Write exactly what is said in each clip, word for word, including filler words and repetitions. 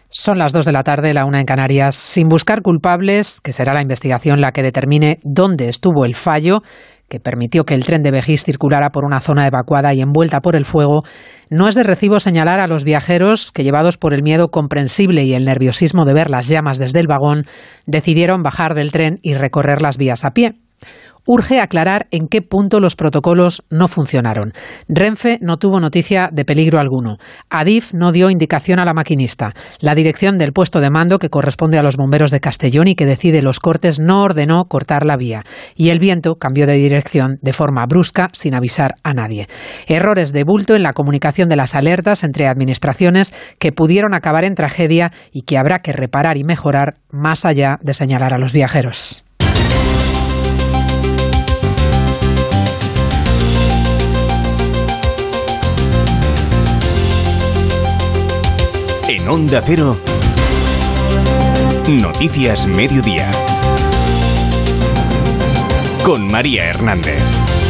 Son las dos de la tarde, la una en Canarias. Sin buscar culpables, que será la investigación la que determine dónde estuvo el fallo que permitió que el tren de Begís circulara por una zona evacuada y envuelta por el fuego, no es de recibo señalar a los viajeros que, llevados por el miedo comprensible y el nerviosismo de ver las llamas desde el vagón, decidieron bajar del tren y recorrer las vías a pie. Urge aclarar en qué punto los protocolos no funcionaron. Renfe no tuvo noticia de peligro alguno. Adif no dio indicación a la maquinista. La dirección del puesto de mando, que corresponde a los bomberos de Castellón y que decide los cortes, no ordenó cortar la vía. Y el viento cambió de dirección de forma brusca, sin avisar a nadie. Errores de bulto en la comunicación de las alertas entre administraciones que pudieron acabar en tragedia y que habrá que reparar y mejorar más allá de señalar a los viajeros. En Onda Cero, Noticias Mediodía, con María Hernández.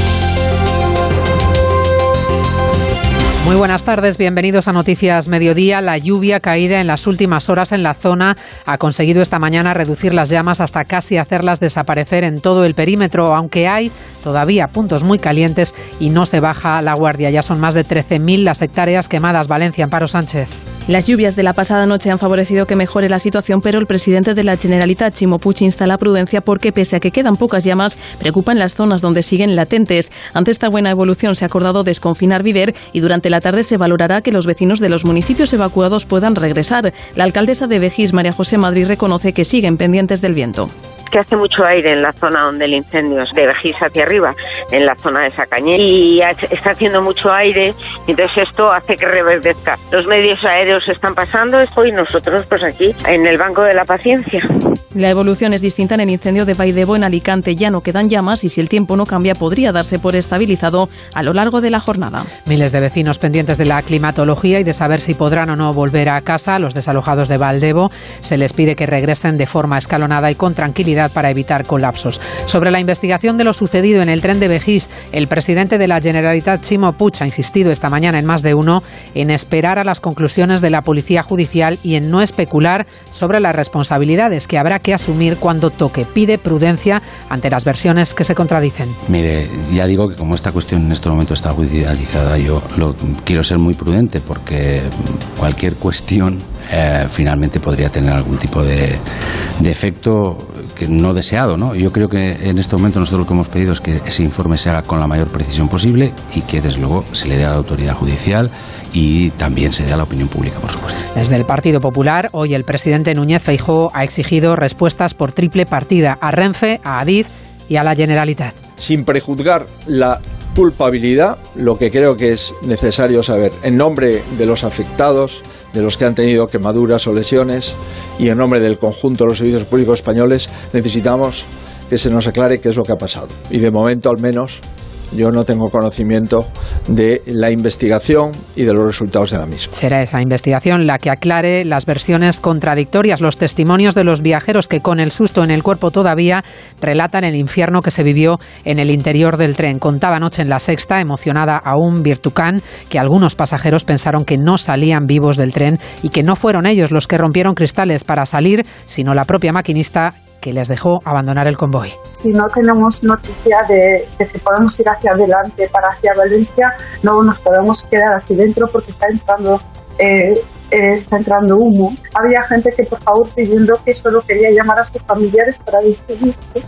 Muy buenas tardes, bienvenidos a Noticias Mediodía. La lluvia caída en las últimas horas en la zona ha conseguido esta mañana reducir las llamas hasta casi hacerlas desaparecer en todo el perímetro, aunque hay todavía puntos muy calientes y no se baja la guardia. Ya son más de trece mil las hectáreas quemadas. Valencia, Amparo Sánchez. Las lluvias de la pasada noche han favorecido que mejore la situación, pero el presidente de la Generalitat, Ximo Puig, insta la prudencia porque, pese a que quedan pocas llamas, preocupan las zonas donde siguen latentes. Ante esta buena evolución se ha acordado desconfinar Viver y durante la tarde se valorará que los vecinos de los municipios evacuados puedan regresar. La alcaldesa de Begís, María José Madrid, reconoce que siguen pendientes del viento. Que hace mucho aire en la zona donde el incendio es de Begís hacia arriba, en la zona de Sacañé, y está haciendo mucho aire, entonces esto hace que reverdezca. Los medios aéreos están pasando esto y nosotros pues aquí en el banco de la paciencia. La evolución es distinta en el incendio de Baidebo en Alicante. Ya no quedan llamas y si el tiempo no cambia podría darse por estabilizado a lo largo de la jornada. Miles de vecinos pendientes de la climatología y de saber si podrán o no volver a casa. A los desalojados de Baidebo se les pide que regresen de forma escalonada y con tranquilidad para evitar colapsos. Sobre la investigación de lo sucedido en el tren de Begís, el presidente de la Generalitat, Ximo Puig, ha insistido esta mañana en Más de Uno en esperar a las conclusiones de la Policía Judicial y en no especular sobre las responsabilidades que habrá que asumir cuando toque. Pide prudencia ante las versiones que se contradicen. Mire, ya digo que como esta cuestión en este momento está judicializada, yo lo, quiero ser muy prudente porque cualquier cuestión eh, finalmente podría tener algún tipo de, de efecto que no deseado, ¿no? Yo creo que en este momento nosotros lo que hemos pedido es que ese informe se haga con la mayor precisión posible y que desde luego se le dé a la autoridad judicial y también se dé a la opinión pública, por supuesto. Desde el Partido Popular, hoy el presidente Núñez Feijóo ha exigido respuestas por triple partida a Renfe, a Adif y a la Generalitat. Sin prejuzgar la culpabilidad, lo que creo que es necesario saber, en nombre de los afectados, de los que han tenido quemaduras o lesiones, y en nombre del conjunto de los servicios públicos españoles, necesitamos que se nos aclare qué es lo que ha pasado. Y de momento, al menos, yo no tengo conocimiento de la investigación y de los resultados de la misma. Será esa investigación la que aclare las versiones contradictorias, los testimonios de los viajeros que, con el susto en el cuerpo todavía, relatan el infierno que se vivió en el interior del tren. Contaba anoche en La Sexta, emocionada aún, Virtucán, que algunos pasajeros pensaron que no salían vivos del tren y que no fueron ellos los que rompieron cristales para salir, sino la propia maquinista que les dejó abandonar el convoy. Si no tenemos noticia de, de que podemos ir hacia adelante para hacia Valencia, no nos podemos quedar aquí dentro porque está entrando eh, eh, está entrando humo. Había gente que por favor pidiendo que solo quería llamar a sus familiares para despedirse.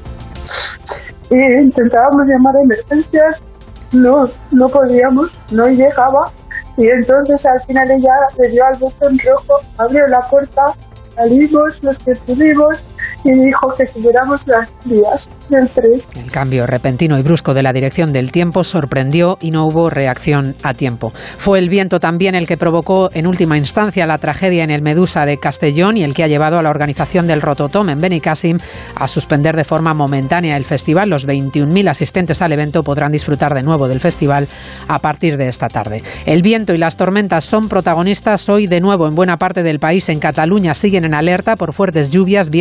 Y intentábamos llamar a emergencias, no, no podíamos, no llegaba, y entonces al final ella le dio al botón rojo, abrió la puerta, salimos los que pudimos y dijo que siguiéramos las vías del tren. El cambio repentino y brusco de la dirección del tiempo sorprendió y no hubo reacción a tiempo. Fue el viento también el que provocó en última instancia la tragedia en el Medusa de Castellón y el que ha llevado a la organización del Rototom en Benicàssim a suspender de forma momentánea el festival. Los veintiún mil asistentes al evento podrán disfrutar de nuevo del festival a partir de esta tarde. El viento y las tormentas son protagonistas hoy de nuevo en buena parte del país. En Cataluña siguen en alerta por fuertes lluvias, viento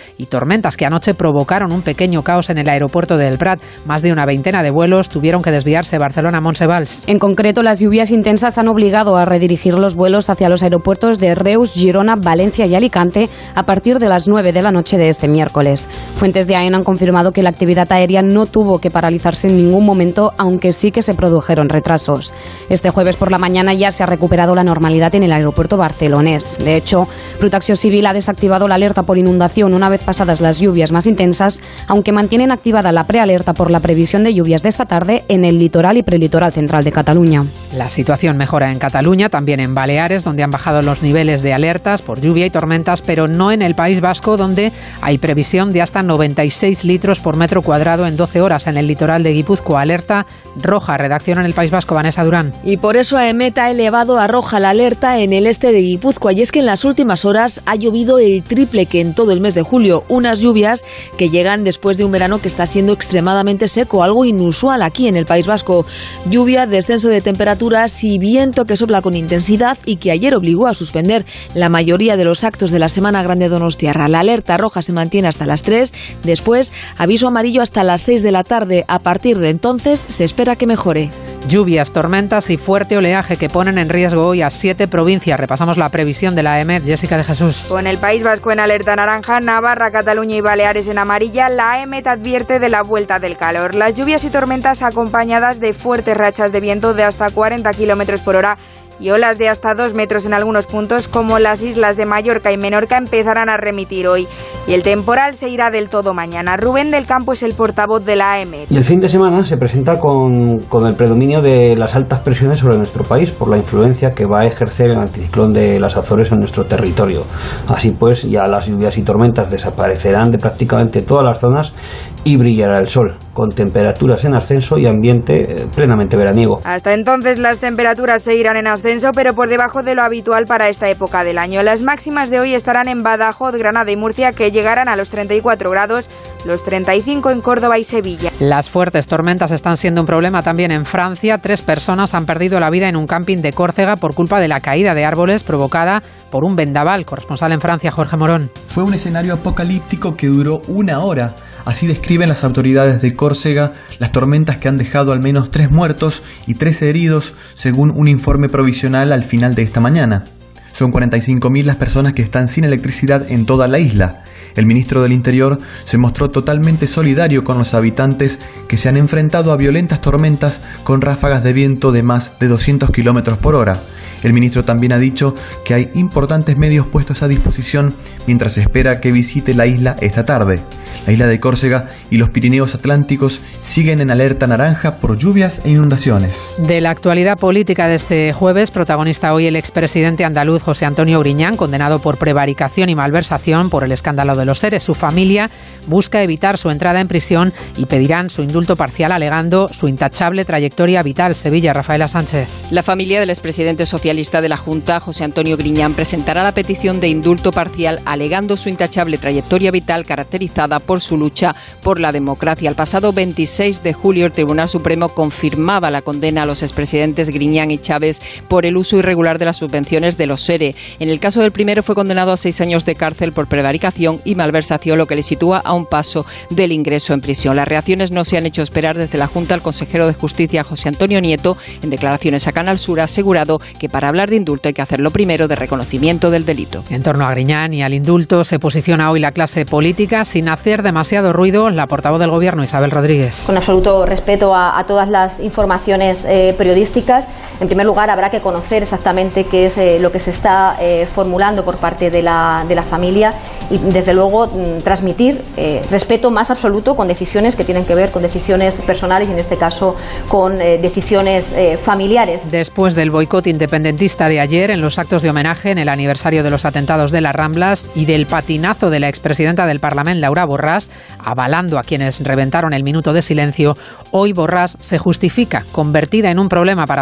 y tormentas que anoche provocaron un pequeño caos en el aeropuerto del Prat. Más de una veintena de vuelos tuvieron que desviarse Barcelona-Montsevals. En concreto, las lluvias intensas han obligado a redirigir los vuelos hacia los aeropuertos de Reus, Girona, Valencia y Alicante a partir de las nueve de la noche de este miércoles. Fuentes de AENA han confirmado que la actividad aérea no tuvo que paralizarse en ningún momento, aunque sí que se produjeron retrasos. Este jueves por la mañana ya se ha recuperado la normalidad en el aeropuerto barcelonés. De hecho, Protecció Civil ha desactivado la alerta por inundación una vez pasadas las lluvias más intensas, aunque mantienen activada la prealerta por la previsión de lluvias de esta tarde en el litoral y prelitoral central de Cataluña. La situación mejora en Cataluña, también en Baleares, donde han bajado los niveles de alertas por lluvia y tormentas, pero no en el País Vasco, donde hay previsión de hasta noventa y seis litros por metro cuadrado en doce horas. En el litoral de Guipúzcoa, alerta roja. Redacción en el País Vasco, Vanessa Durán. Y por eso AEMET ha elevado a roja la alerta en el este de Guipúzcoa, y es que en las últimas horas ha llovido el triple que en todo el mes de julio, unas lluvias que llegan después de un verano que está siendo extremadamente seco, algo inusual aquí en el País Vasco. Lluvia, descenso de temperaturas y viento que sopla con intensidad y que ayer obligó a suspender la mayoría de los actos de la Semana Grande Donostiarra. La alerta roja se mantiene hasta las tres, después aviso amarillo hasta las seis de la tarde. A partir de entonces se espera que mejore. Lluvias, tormentas y fuerte oleaje que ponen en riesgo hoy a siete provincias. Repasamos la previsión de la AEMET. Jessica de Jesús. Con el País Vasco en alerta naranja, Navarra, Cataluña y Baleares en amarilla, la AEMET advierte de la vuelta del calor. Las lluvias y tormentas acompañadas de fuertes rachas de viento de hasta cuarenta kilómetros por hora y olas de hasta dos metros en algunos puntos, como las islas de Mallorca y Menorca, empezarán a remitir hoy. Y el temporal se irá del todo mañana. Rubén del Campo es el portavoz de la AEMET. Y el fin de semana se presenta con, con el predominio de las altas presiones sobre nuestro país, por la influencia que va a ejercer el anticiclón de las Azores en nuestro territorio. Así pues, ya las lluvias y tormentas desaparecerán de prácticamente todas las zonas y brillará el sol, con temperaturas en ascenso y ambiente plenamente veraniego. Hasta entonces las temperaturas se irán en ascenso, pero por debajo de lo habitual para esta época del año. Las máximas de hoy estarán en Badajoz, Granada y Murcia, que llegarán a los treinta y cuatro grados, los treinta y cinco en Córdoba y Sevilla. Las fuertes tormentas están siendo un problema también en Francia. Tres personas han perdido la vida en un camping de Córcega por culpa de la caída de árboles provocada por un vendaval. Corresponsal en Francia, Jorge Morón. Fue un escenario apocalíptico que duró una hora. Así describen las autoridades de Córcega las tormentas que han dejado al menos tres muertos y trece heridos, según un informe provisional al final de esta mañana. Son cuarenta y cinco mil las personas que están sin electricidad en toda la isla. El ministro del Interior se mostró totalmente solidario con los habitantes que se han enfrentado a violentas tormentas con ráfagas de viento de más de doscientos kilómetros por hora. El ministro también ha dicho que hay importantes medios puestos a disposición mientras se espera que visite la isla esta tarde. La isla de Córcega y los Pirineos Atlánticos siguen en alerta naranja por lluvias e inundaciones. De la actualidad política de este jueves, protagonista hoy el expresidente andaluz José Antonio Griñán, condenado por prevaricación y malversación por el escándalo de los ERE. Su familia busca evitar su entrada en prisión y pedirán su indulto parcial alegando su intachable trayectoria vital. Sevilla, Rafaela Sánchez. La familia del expresidente socialista de la Junta, José Antonio Griñán, presentará la petición de indulto parcial alegando su intachable trayectoria vital caracterizada por su lucha por la democracia. El pasado veintiséis de julio el Tribunal Supremo confirmaba la condena a los expresidentes Griñán y Chávez por el uso irregular de las subvenciones de los ERE. En el caso del primero fue condenado a seis años de cárcel por prevaricación y malversación, lo que le sitúa a un paso del ingreso en prisión. Las reacciones no se han hecho esperar desde la Junta. El consejero de Justicia, José Antonio Nieto, en declaraciones a Canal Sur, ha asegurado que para hablar de indulto hay que hacerlo primero de reconocimiento del delito. En torno a Griñán y al indulto se posiciona hoy la clase política sin hacer demasiado ruido. La portavoz del Gobierno, Isabel Rodríguez. Con absoluto respeto a, a todas las informaciones eh, periodísticas, en primer lugar habrá que conocer exactamente qué es eh, lo que se está eh, formulando por parte de la, de la familia y desde luego m, transmitir eh, respeto más absoluto con decisiones que tienen que ver con decisiones personales y en este caso con eh, decisiones eh, familiares. Después del boicot independentista de ayer en los actos de homenaje en el aniversario de los atentados de las Ramblas y del patinazo de la expresidenta del Parlamento, Laura Borràs, avalando a quienes reventaron el minuto de silencio, hoy Borràs se justifica, convertida en un problema para su propio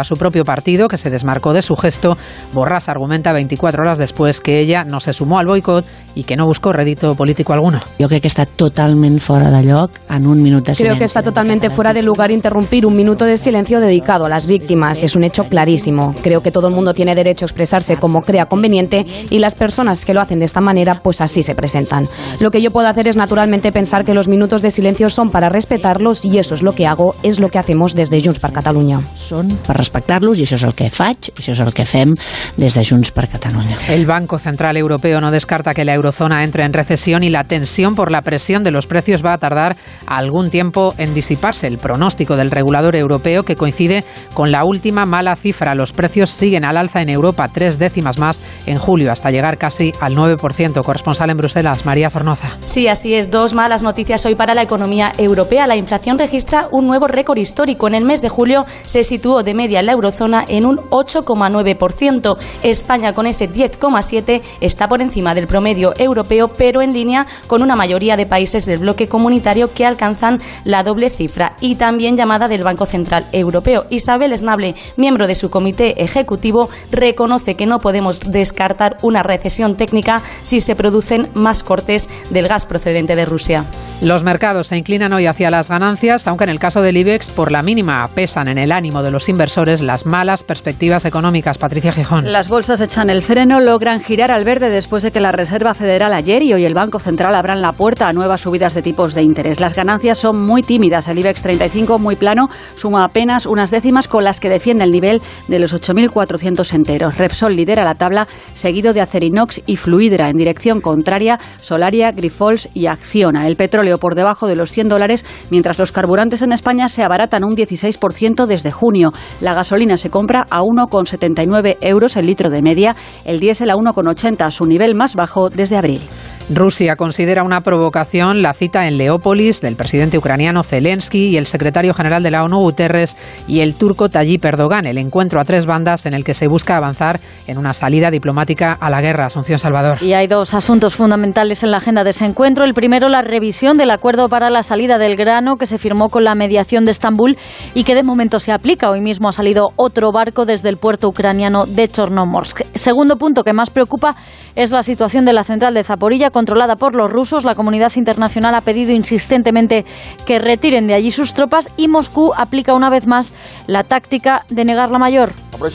partido, que se desmarcó de su gesto. Borràs argumenta veinticuatro horas después que ella no se sumó al boicot y que no buscó rédito político alguno. Yo creo que está totalmente fuera de lloc en un minuto de silencio. Creo que está totalmente fuera de lugar interrumpir un minuto de silencio dedicado a las víctimas. Es un hecho clarísimo. Creo que todo el mundo tiene derecho a expresarse como crea conveniente y las personas que lo hacen de esta manera, pues así se presentan. Lo que yo puedo hacer es naturalmente pensar que los minutos de silencio son para respetarlos y eso es lo que hago, es lo que hacemos desde Junts per Catalunya. Son para respetarlos y eso es el que faig, eso es el que fem desde Junts per Catalunya. El Banco Central Europeo no descarta que la eurozona entre en recesión y la tensión por la presión de los precios va a tardar algún tiempo en disiparse. El pronóstico del regulador europeo, que coincide con la última mala cifra. Los precios siguen al alza en Europa, tres décimas más en julio, hasta llegar casi al nueve por ciento. Corresponsal en Bruselas, María Zornoza. Sí, así es. Dos malas noticias hoy para la economía europea. La inflación registra un nuevo récord histórico. En el mes de julio se situó de media en la eurozona en un ocho coma nueve por ciento. España, con ese diez coma siete por ciento, está por encima del promedio europeo, pero en línea con una mayoría de países del bloque comunitario que alcanzan la doble cifra, y también llamada del Banco Central Europeo. Isabel Schnabel, miembro de su comité ejecutivo, reconoce que no podemos descartar una recesión técnica si se producen más cortes del gas procedente de Rusia. Los mercados se inclinan hoy hacia las ganancias, aunque en el caso del IBEX, por la mínima, pesan en el ánimo de los inversores las malas perspectivas económicas. Patricia Gijón. Las bolsas echan el freno, logran girar al verde después de que la Reserva Federal ayer y hoy el Banco Central abran la puerta a nuevas subidas de tipos de interés. Las ganancias son muy tímidas. El IBEX treinta y cinco, muy plano, suma apenas unas décimas con las que defiende el nivel de los ocho mil cuatrocientos enteros. Repsol lidera la tabla, seguido de Acerinox y Fluidra. En dirección contraria, Solaria, Grifols y Acciona. El petróleo por debajo de los cien dólares, mientras los carburantes en España se abaratan un dieciséis por ciento desde junio. La gasolina se compra a uno coma setenta y nueve euros el litro de media, el diésel a uno coma ochenta, su nivel más bajo desde abril. Rusia considera una provocación la cita en Leópolis del presidente ucraniano Zelensky y el secretario general de la ONU Guterres y el turco Tayyip Erdogan, el encuentro a tres bandas en el que se busca avanzar en una salida diplomática a la guerra. Asunción Salvador. Y hay dos asuntos fundamentales en la agenda de ese encuentro. El primero, la revisión del acuerdo para la salida del grano que se firmó con la mediación de Estambul y que de momento se aplica. Hoy mismo ha salido otro barco desde el puerto ucraniano de Chornomorsk. Segundo punto que más preocupa es la situación de la central de Zaporilla, controlada por los rusos. La comunidad internacional ha pedido insistentemente que retiren de allí sus tropas y Moscú aplica una vez más la táctica de negar la mayor.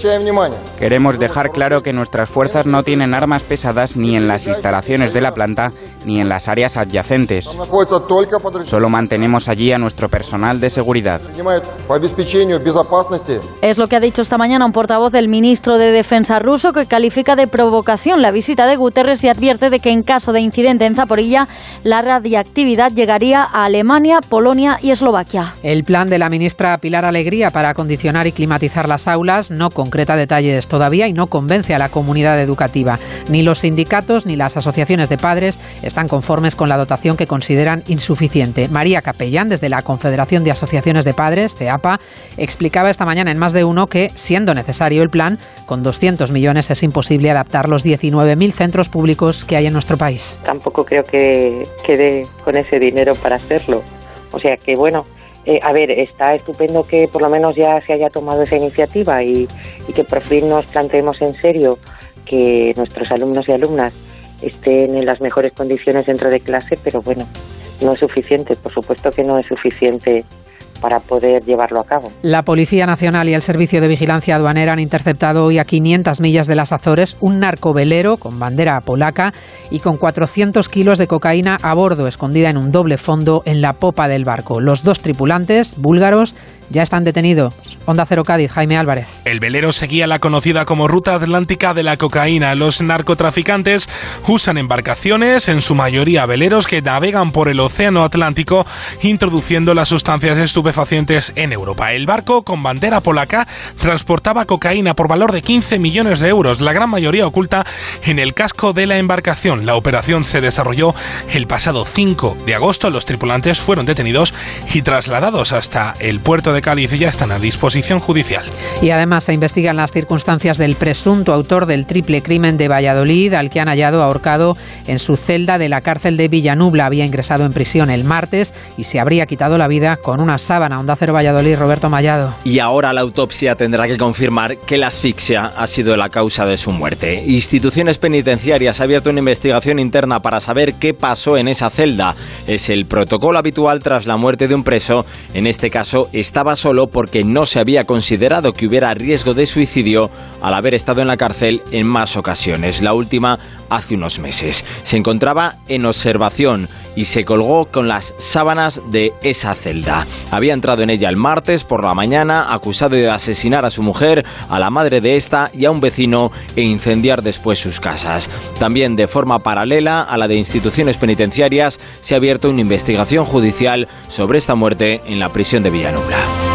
Queremos dejar claro que nuestras fuerzas no tienen armas pesadas ni en las instalaciones de la planta ni en las áreas adyacentes. Solo mantenemos allí a nuestro personal de seguridad. Es lo que ha dicho esta mañana un portavoz del ministro de Defensa ruso, que califica de provocación la visita de Guterres y advierte de que en caso de incidente en Zaporilla, la radiactividad llegaría a Alemania, Polonia y Eslovaquia. El plan de la ministra Pilar Alegría para acondicionar y climatizar las aulas no concreta detalles todavía y no convence a la comunidad educativa. Ni los sindicatos ni las asociaciones de padres están conformes con la dotación que consideran insuficiente. María Capellán, desde la Confederación de Asociaciones de Padres, CEAPA, explicaba esta mañana en Más de Uno que, siendo necesario el plan, con doscientos millones es imposible adaptar los diecinueve mil centros públicos que hay en nuestro país. Tampoco creo que quede con ese dinero para hacerlo. O sea que, bueno, eh, a ver, está estupendo que por lo menos ya se haya tomado esa iniciativa y, y que por fin nos planteemos en serio que nuestros alumnos y alumnas estén en las mejores condiciones dentro de clase, pero bueno, no es suficiente, por supuesto que no es suficiente para poder llevarlo a cabo. La Policía Nacional y el Servicio de Vigilancia Aduanera han interceptado hoy a quinientas millas de las Azores un narcovelero con bandera polaca y con cuatrocientos kilos de cocaína a bordo, escondida en un doble fondo en la popa del barco. Los dos tripulantes, búlgaros, ya están detenidos. Onda Cero Cádiz, Jaime Álvarez. El velero seguía la conocida como Ruta Atlántica de la Cocaína. Los narcotraficantes usan embarcaciones, en su mayoría veleros, que navegan por el Océano Atlántico introduciendo las sustancias estupefacientes en Europa. El barco, con bandera polaca, transportaba cocaína por valor de quince millones de euros, la gran mayoría oculta en el casco de la embarcación. La operación se desarrolló el pasado cinco de agosto. Los tripulantes fueron detenidos y trasladados hasta el puerto de de Cádiz ya están a disposición judicial. Y además se investigan las circunstancias del presunto autor del triple crimen de Valladolid, al que han hallado ahorcado en su celda de la cárcel de Villanubla. Había ingresado en prisión el martes y se habría quitado la vida con una sábana. Onda Cero Valladolid, Roberto Mallado. Y ahora la autopsia tendrá que confirmar que la asfixia ha sido la causa de su muerte. Instituciones penitenciarias ha abierto una investigación interna para saber qué pasó en esa celda. Es el protocolo habitual tras la muerte de un preso. En este caso estaba solo porque no se había considerado que hubiera riesgo de suicidio al haber estado en la cárcel en más ocasiones. La última hace unos meses. Se encontraba en observación y se colgó con las sábanas de esa celda. Había entrado en ella el martes por la mañana, acusado de asesinar a su mujer, a la madre de esta y a un vecino e incendiar después sus casas. También de forma paralela a la de instituciones penitenciarias se ha abierto una investigación judicial sobre esta muerte en la prisión de Villanubla.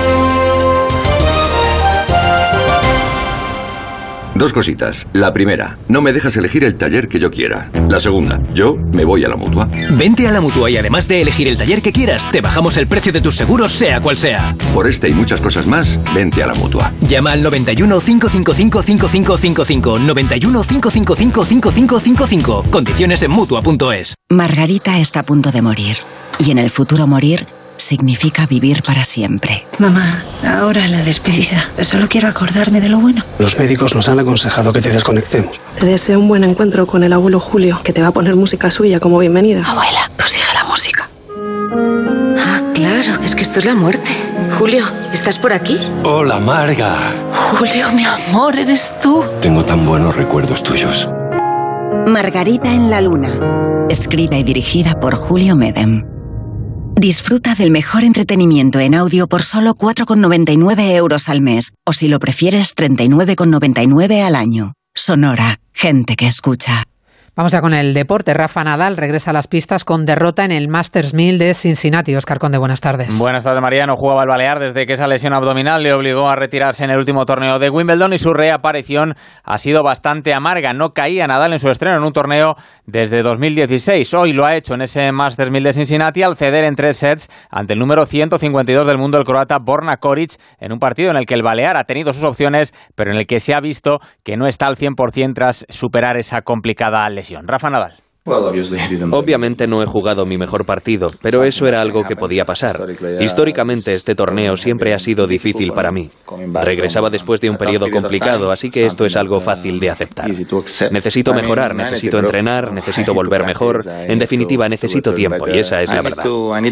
Dos cositas. La primera, no me dejas elegir el taller que yo quiera. La segunda, yo me voy a la Mutua. Vente a la Mutua y además de elegir el taller que quieras, te bajamos el precio de tus seguros, sea cual sea. Por este y muchas cosas más, vente a la Mutua. Llama al noventa y uno, cinco cinco cinco, cinco cinco cinco cinco, noventa y uno, cinco cinco cinco, cinco cinco cinco cinco. Condiciones en Mutua punto es. Margarita está a punto de morir. Y en el futuro morir significa vivir para siempre. Mamá, ahora la despedida. Solo quiero acordarme de lo bueno. Los médicos nos han aconsejado que te desconectemos. Te deseo un buen encuentro con el abuelo Julio, que te va a poner música suya como bienvenida. Abuela, tú sigue la música. Ah, claro, es que esto es la muerte. Julio, ¿estás por aquí? Hola, Marga. Julio, mi amor, eres tú. Tengo tan buenos recuerdos tuyos. Margarita en la luna. Escrita y dirigida por Julio Medem. Disfruta del mejor entretenimiento en audio por solo cuatro con noventa y nueve euros al mes. O si lo prefieres, treinta y nueve con noventa y nueve al año. Sonora, gente que escucha. Vamos ya con el deporte. Rafa Nadal regresa a las pistas con derrota en el Masters mil de Cincinnati. Óscar Conde, buenas tardes. Buenas tardes, María. No jugaba el Balear desde que esa lesión abdominal le obligó a retirarse en el último torneo de Wimbledon y su reaparición ha sido bastante amarga. No caía Nadal en su estreno en un torneo desde dos mil dieciséis. Hoy lo ha hecho en ese Masters mil de Cincinnati al ceder en tres sets ante el número ciento cincuenta y dos del mundo, el croata Borna Coric, en un partido en el que el Balear ha tenido sus opciones, pero en el que se ha visto que no está al cien por ciento tras superar esa complicada lesión. Rafa Nadal. Obviamente no he jugado mi mejor partido, pero eso era algo que podía pasar. Históricamente este torneo siempre ha sido difícil para mí. Regresaba después de un periodo complicado, así que esto es algo fácil de aceptar. Necesito mejorar, necesito entrenar, necesito volver mejor. En definitiva, necesito tiempo y esa es la verdad.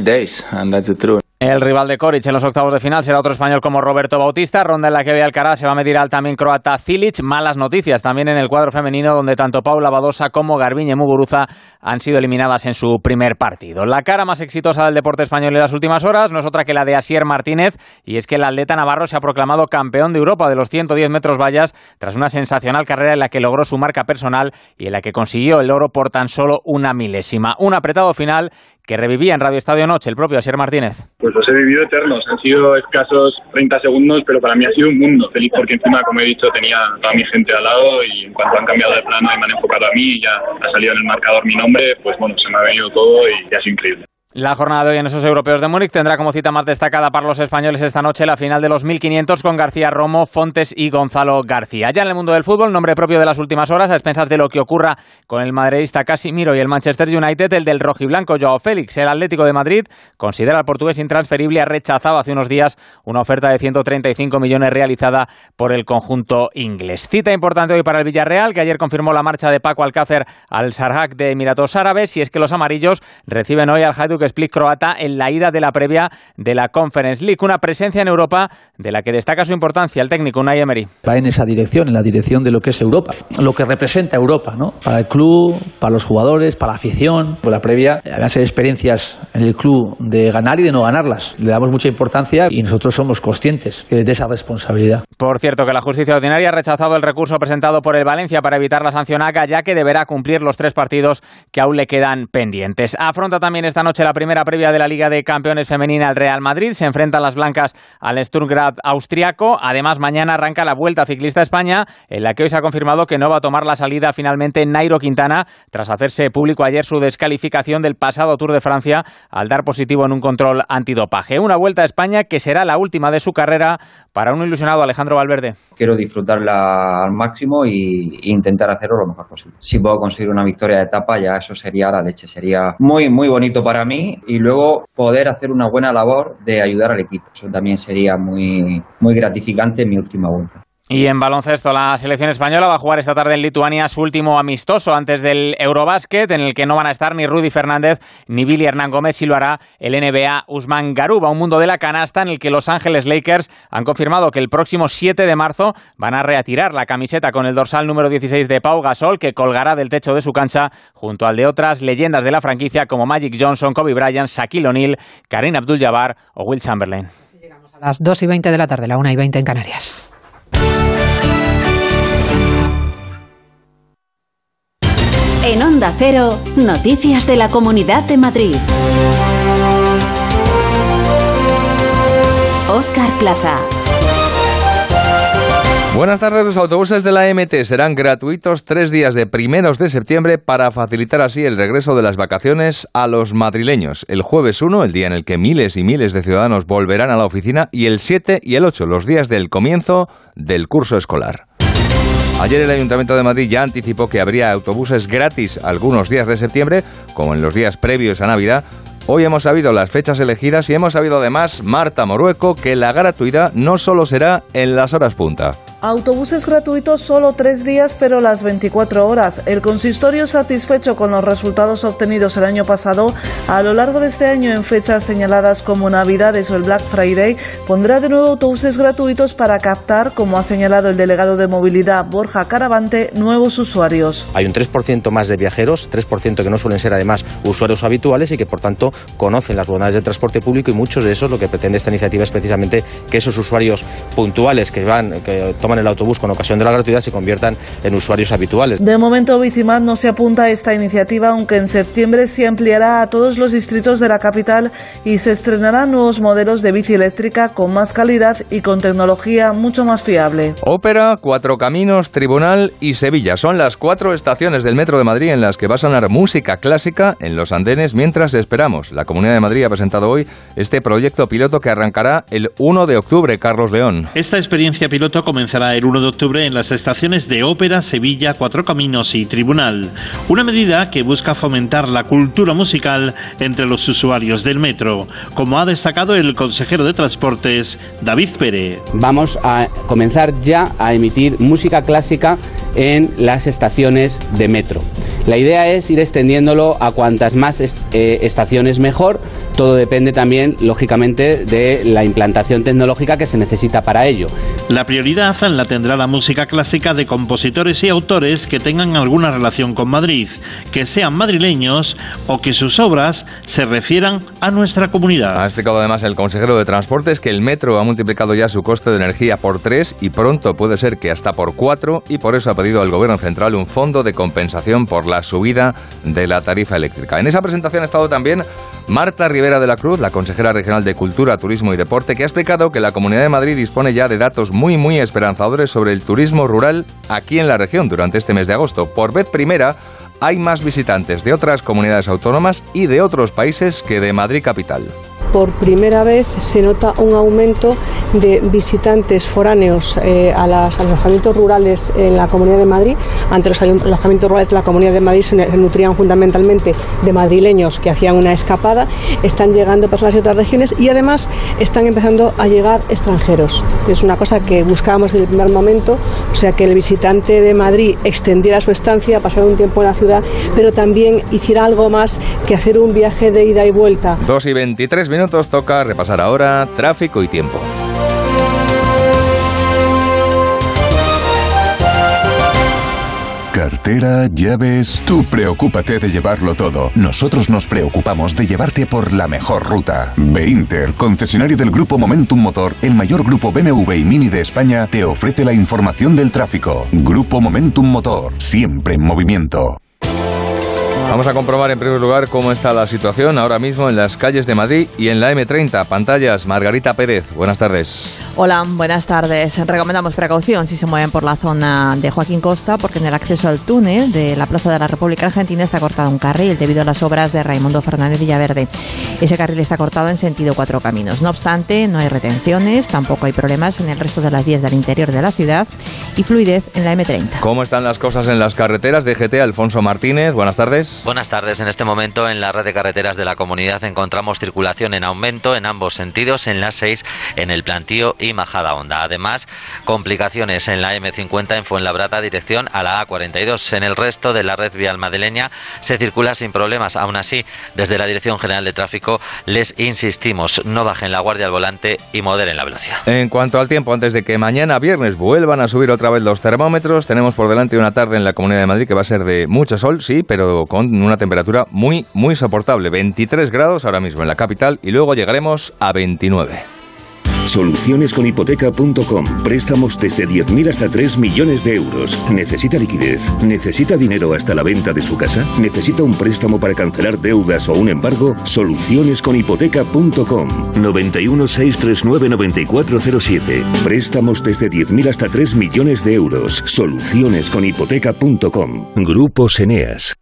El rival de Coric en los octavos de final será otro español como Roberto Bautista, ronda en la que Bea Alcaraz se va a medir al también croata Cilic. Malas noticias también en el cuadro femenino, donde tanto Paula Badosa como Garbiñe Muguruza han sido eliminadas en su primer partido. La cara más exitosa del deporte español en las últimas horas no es otra que la de Asier Martínez, y es que el atleta navarro se ha proclamado campeón de Europa de los ciento diez metros vallas tras una sensacional carrera en la que logró su marca personal y en la que consiguió el oro por tan solo una milésima. Un apretado final que revivía en Radio Estadio Noche el propio Asier Martínez. Pues los he vivido eternos, han sido escasos treinta segundos, pero para mí ha sido un mundo. Feliz porque encima, como he dicho, tenía toda mi gente al lado y en cuanto han cambiado de plano y me han enfocado a mí y ya ha salido en el marcador mi nombre, pues bueno, se me ha venido todo y ha sido increíble. La jornada de hoy en esos europeos de Múnich tendrá como cita más destacada para los españoles esta noche la final de los mil quinientos con García Romo, Fontes y Gonzalo García. Ya en el mundo del fútbol, nombre propio de las últimas horas, a expensas de lo que ocurra con el madridista Casimiro y el Manchester United, el del rojiblanco Joao Félix. El Atlético de Madrid considera al portugués intransferible y ha rechazado hace unos días una oferta de ciento treinta y cinco millones realizada por el conjunto inglés. Cita importante hoy para el Villarreal, que ayer confirmó la marcha de Paco Alcácer al Sarhak de Emiratos Árabes, y es que los amarillos reciben hoy al Hajduk Split croata en la ida de la previa de la Conference League, una presencia en Europa de la que destaca su importancia el técnico Unai Emery. Va en esa dirección, en la dirección de lo que es Europa, lo que representa Europa, ¿no? Para el club, para los jugadores, para la afición. Pues la previa, van a ser experiencias en el club de ganar y de no ganarlas. Le damos mucha importancia y nosotros somos conscientes de esa responsabilidad. Por cierto, que la justicia ordinaria ha rechazado el recurso presentado por el Valencia para evitar la sanción A C A, ya que deberá cumplir los tres partidos que aún le quedan pendientes. Afronta también esta noche la la primera previa de la Liga de Campeones femenina al Real Madrid. Se enfrentan las blancas al Sturm Graz austriaco. Además, mañana arranca la Vuelta Ciclista a España, en la que hoy se ha confirmado que no va a tomar la salida finalmente Nairo Quintana, tras hacerse público ayer su descalificación del pasado Tour de Francia al dar positivo en un control antidopaje. Una Vuelta a España que será la última de su carrera para un ilusionado Alejandro Valverde. Quiero disfrutarla al máximo y, e intentar hacerlo lo mejor posible. Si puedo conseguir una victoria de etapa, ya eso sería la leche. Sería muy, muy bonito para mí, y luego poder hacer una buena labor de ayudar al equipo. Eso también sería muy, muy gratificante en mi última vuelta. Y en baloncesto, la selección española va a jugar esta tarde en Lituania su último amistoso antes del Eurobásquet, en el que no van a estar ni Rudy Fernández ni Billy Hernán Gómez, y lo hará el N B A Usman Garuba. Un mundo de la canasta en el que Los Ángeles Lakers han confirmado que el próximo siete de marzo van a retirar la camiseta con el dorsal número dieciséis de Pau Gasol, que colgará del techo de su cancha junto al de otras leyendas de la franquicia como Magic Johnson, Kobe Bryant, Shaquille O'Neal, Kareem Abdul-Jabbar o Will Chamberlain. Llegamos a las dos y veinte de la tarde, la una y veinte en Canarias. En Onda Cero, noticias de la Comunidad de Madrid. Óscar Plaza. Buenas tardes. Los autobuses de la M T serán gratuitos tres días de primeros de septiembre para facilitar así el regreso de las vacaciones a los madrileños. El jueves uno, el día en el que miles y miles de ciudadanos volverán a la oficina, y el siete y el ocho, los días del comienzo del curso escolar. Ayer el Ayuntamiento de Madrid ya anticipó que habría autobuses gratis algunos días de septiembre, como en los días previos a Navidad. Hoy hemos sabido las fechas elegidas y hemos sabido además, Marta Morueco, que la gratuidad no solo será en las horas punta. Autobuses gratuitos solo tres días, pero las veinticuatro horas. El consistorio, satisfecho con los resultados obtenidos el año pasado, a lo largo de este año en fechas señaladas como Navidades o el Black Friday, pondrá de nuevo autobuses gratuitos para captar, como ha señalado el delegado de movilidad Borja Caravante, nuevos usuarios. Hay un tres por ciento más de viajeros, tres por ciento que no suelen ser además usuarios habituales y que por tanto conocen las bondades del transporte público, y muchos de esos, lo que pretende esta iniciativa es precisamente que esos usuarios puntuales que van, que toman el autobús con ocasión de la gratuidad se conviertan en usuarios habituales. De momento, Bicimad no se apunta a esta iniciativa, aunque en septiembre se ampliará a todos los distritos de la capital y se estrenarán nuevos modelos de bici eléctrica con más calidad y con tecnología mucho más fiable. Ópera, Cuatro Caminos, Tribunal y Sevilla son las cuatro estaciones del Metro de Madrid en las que va a sonar música clásica en los andenes mientras esperamos. La Comunidad de Madrid ha presentado hoy este proyecto piloto que arrancará el uno de octubre. Carlos León. Esta experiencia piloto comenzará el uno de octubre en las estaciones de Ópera, Sevilla, Cuatro Caminos y Tribunal. Una medida que busca fomentar la cultura musical entre los usuarios del metro, como ha destacado el consejero de Transportes, David Pérez. Vamos a comenzar ya a emitir música clásica en las estaciones de metro. La idea es ir extendiéndolo a cuantas más est- eh, estaciones mejor. Todo depende también, lógicamente, de la implantación tecnológica que se necesita para ello. La prioridad la tendrá la música clásica de compositores y autores que tengan alguna relación con Madrid, que sean madrileños o que sus obras se refieran a nuestra comunidad. Ha explicado además el consejero de Transportes que el metro ha multiplicado ya su coste de energía por tres y pronto puede ser que hasta por cuatro, y por eso ha pedido al Gobierno Central un fondo de compensación por la subida de la tarifa eléctrica. En esa presentación ha estado también Marta Rivera de la Cruz, la consejera regional de Cultura, Turismo y Deporte, que ha explicado que la Comunidad de Madrid dispone ya de datos muy muy esperanzadores sobre el turismo rural aquí en la región durante este mes de agosto. Por vez primera hay más visitantes de otras comunidades autónomas y de otros países que de Madrid capital. Por primera vez se nota un aumento de visitantes foráneos eh, a, las, a los alojamientos rurales en la Comunidad de Madrid. Antes los alojamientos rurales de la Comunidad de Madrid se nutrían fundamentalmente de madrileños que hacían una escapada. Están llegando personas de otras regiones y además están empezando a llegar extranjeros. Es una cosa que buscábamos desde el primer momento, o sea, que el visitante de Madrid extendiera su estancia, pasara un tiempo en la ciudad, pero también hiciera algo más que hacer un viaje de ida y vuelta. dos y veintitrés minutos. Toca repasar ahora tráfico y tiempo. Cartera, llaves... Tú preocúpate de llevarlo todo. Nosotros nos preocupamos de llevarte por la mejor ruta. Beinter, concesionario del Grupo Momentum Motor, el mayor grupo B M W y Mini de España, te ofrece la información del tráfico. Grupo Momentum Motor, siempre en movimiento. Vamos a comprobar en primer lugar cómo está la situación ahora mismo en las calles de Madrid y en la eme treinta. Pantallas, Margarita Pérez, buenas tardes. Hola, buenas tardes. Recomendamos precaución si se mueven por la zona de Joaquín Costa, porque en el acceso al túnel de la Plaza de la República Argentina está cortado un carril debido a las obras de Raimundo Fernández Villaverde. Ese carril está cortado en sentido Cuatro Caminos. No obstante, no hay retenciones, tampoco hay problemas en el resto de las vías del interior de la ciudad y fluidez en la eme treinta. ¿Cómo están las cosas en las carreteras? D G T, Alfonso Martínez, buenas tardes. Buenas tardes. En este momento en la red de carreteras de la comunidad encontramos circulación en aumento en ambos sentidos, en la seis, en el Plantío y Majadahonda. Además, complicaciones en la eme cincuenta en Fuenlabrada, dirección a la A cuarenta y dos. En el resto de la red vial madrileña se circula sin problemas. Aún así, desde la Dirección General de Tráfico les insistimos, no bajen la guardia al volante y moderen la velocidad. En cuanto al tiempo, antes de que mañana viernes vuelvan a subir otra vez los termómetros, tenemos por delante una tarde en la Comunidad de Madrid que va a ser de mucho sol, sí, pero con una temperatura muy, muy soportable. veintitrés grados ahora mismo en la capital y luego llegaremos a veintinueve. Soluciones con hipoteca punto com. Préstamos desde diez mil hasta tres millones de euros. ¿Necesita liquidez? ¿Necesita dinero hasta la venta de su casa? ¿Necesita un préstamo para cancelar deudas o un embargo? Soluciones con hipoteca punto com. noventa y uno, seiscientos treinta y nueve, noventa y cuatro cero siete. Préstamos desde diez mil hasta tres millones de euros. Soluciones con hipoteca punto com. Grupos Eneas.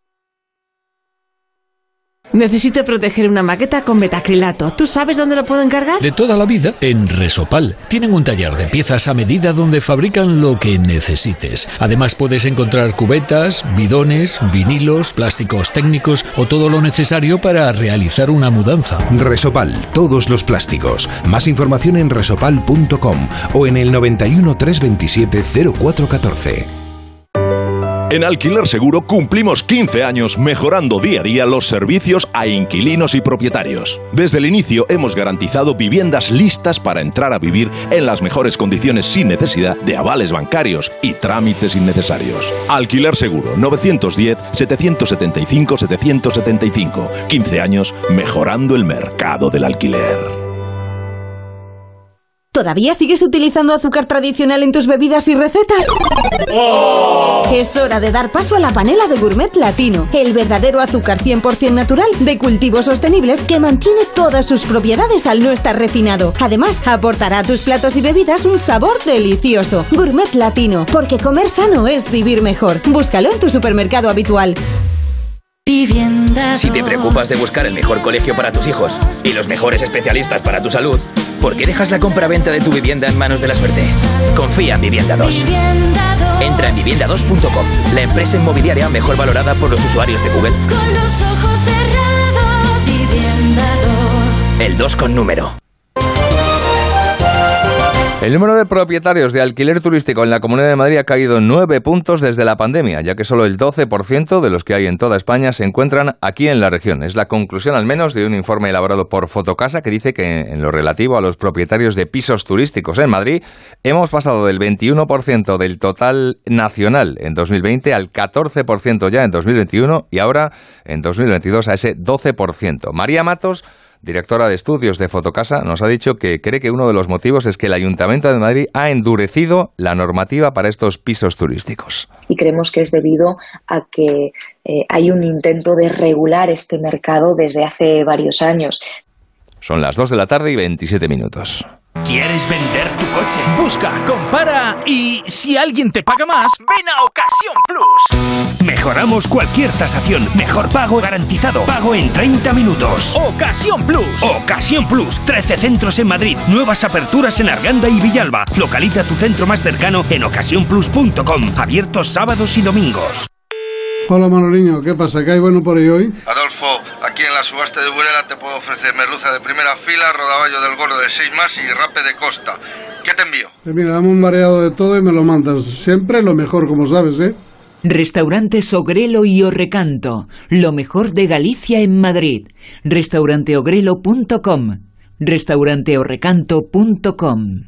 Necesito proteger una maqueta con metacrilato. ¿Tú sabes dónde lo puedo encargar? De toda la vida, en Resopal. Tienen un taller de piezas a medida donde fabrican lo que necesites. Además puedes encontrar cubetas, bidones, vinilos, plásticos técnicos o todo lo necesario para realizar una mudanza. Resopal, todos los plásticos. Más información en resopal punto com o en el noventa y uno, trescientos veintisiete, cero cuatro catorce. En Alquiler Seguro cumplimos quince años mejorando día a día los servicios a inquilinos y propietarios. Desde el inicio hemos garantizado viviendas listas para entrar a vivir en las mejores condiciones sin necesidad de avales bancarios y trámites innecesarios. Alquiler Seguro, nueve uno cero, siete siete cinco, siete siete cinco. quince años mejorando el mercado del alquiler. ¿Todavía sigues utilizando azúcar tradicional en tus bebidas y recetas? ¡Oh! Es hora de dar paso a la panela de Gourmet Latino, el verdadero azúcar cien por ciento natural de cultivos sostenibles que mantiene todas sus propiedades al no estar refinado. Además, aportará a tus platos y bebidas un sabor delicioso. Gourmet Latino, porque comer sano es vivir mejor. Búscalo en tu supermercado habitual. Si te preocupas de buscar el mejor colegio para tus hijos y los mejores especialistas para tu salud, ¿por qué dejas la compra-venta de tu vivienda en manos de la suerte? Confía en Vivienda dos. Entra en vivienda dos punto com, la empresa inmobiliaria mejor valorada por los usuarios de Google. Con los ojos cerrados, Vivienda dos. El dos con número. El número de propietarios de alquiler turístico en la Comunidad de Madrid ha caído nueve puntos desde la pandemia, ya que solo el doce por ciento de los que hay en toda España se encuentran aquí en la región. Es la conclusión, al menos, de un informe elaborado por Fotocasa que dice que, en lo relativo a los propietarios de pisos turísticos en Madrid, hemos pasado del veintiuno por ciento del total nacional en dos mil veinte al catorce por ciento ya en dos mil veintiuno y ahora, en dos mil veintidós, a ese doce por ciento. María Matos, directora de estudios de Fotocasa, nos ha dicho que cree que uno de los motivos es que el Ayuntamiento de Madrid ha endurecido la normativa para estos pisos turísticos. Y creemos que es debido a que eh, hay un intento de regular este mercado desde hace varios años. Son las dos de la tarde y veintisiete minutos. ¿Quieres vender tu coche? Busca, compara y si alguien te paga más, ven a Ocasión Plus. Mejoramos cualquier tasación. Mejor pago garantizado. Pago en treinta minutos. Ocasión Plus. Ocasión Plus. trece centros en Madrid. Nuevas aperturas en Arganda y Villalba. Localiza tu centro más cercano en ocasión plus punto com. Abiertos sábados y domingos. Hola Manoliño, ¿qué pasa? ¿Qué hay bueno por ahí hoy? Adolfo, aquí en la subasta de Burela te puedo ofrecer merluza de primera fila, rodaballo del gordo de seis más y rape de costa. ¿Qué te envío? Eh, mira, dame un mareado de todo y me lo mandas. Siempre lo mejor, como sabes, ¿eh? Restaurantes Ogrelo y Orrecanto, lo mejor de Galicia en Madrid. restaurante ogrelo punto com, restaurante orrecanto punto com.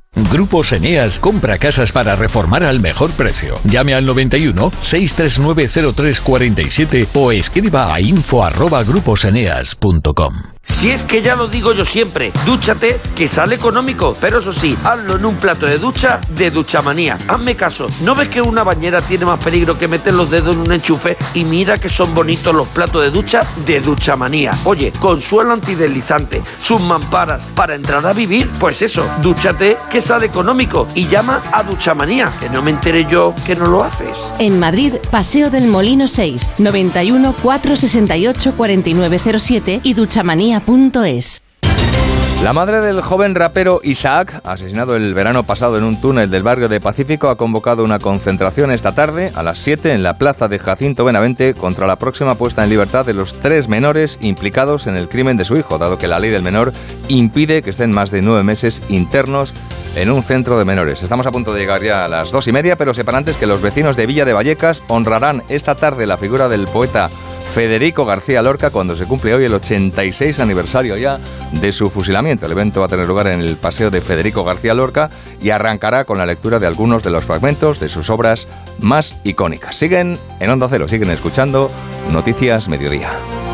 Grupos Eneas compra casas para reformar al mejor precio. Llame al noventa y uno, seiscientos treinta y nueve, cero tres cuarenta y siete o escriba a info arroba grupos eneas punto com. Si es que ya lo digo yo siempre, dúchate, que sale económico, pero eso sí, hazlo en un plato de ducha de Duchamanía. Hazme caso, ¿no ves que una bañera tiene más peligro que meter los dedos en un enchufe? Y mira que son bonitos los platos de ducha de Duchamanía. Oye, con suelo antideslizante, sus mamparas, para entrar a vivir, pues eso, dúchate, que sale económico, y llama a Duchamanía, que no me enteré yo que no lo haces. En Madrid, Paseo del Molino seis, noventa y uno, cuatrocientos sesenta y ocho, cuarenta y nueve cero siete y duchamanía punto es. La madre del joven rapero Isaac, asesinado el verano pasado en un túnel del barrio de Pacífico, ha convocado una concentración esta tarde a las siete en la plaza de Jacinto Benavente contra la próxima puesta en libertad de los tres menores implicados en el crimen de su hijo, dado que la ley del menor impide que estén más de nueve meses internos en un centro de menores. Estamos a punto de llegar ya a las dos y media, pero sepan antes que los vecinos de Villa de Vallecas honrarán esta tarde la figura del poeta Federico García Lorca cuando se cumple hoy el ochenta y seis aniversario ya de su fusilamiento. El evento va a tener lugar en el Paseo de Federico García Lorca y arrancará con la lectura de algunos de los fragmentos de sus obras más icónicas. Siguen en Onda Cero, siguen escuchando Noticias Mediodía.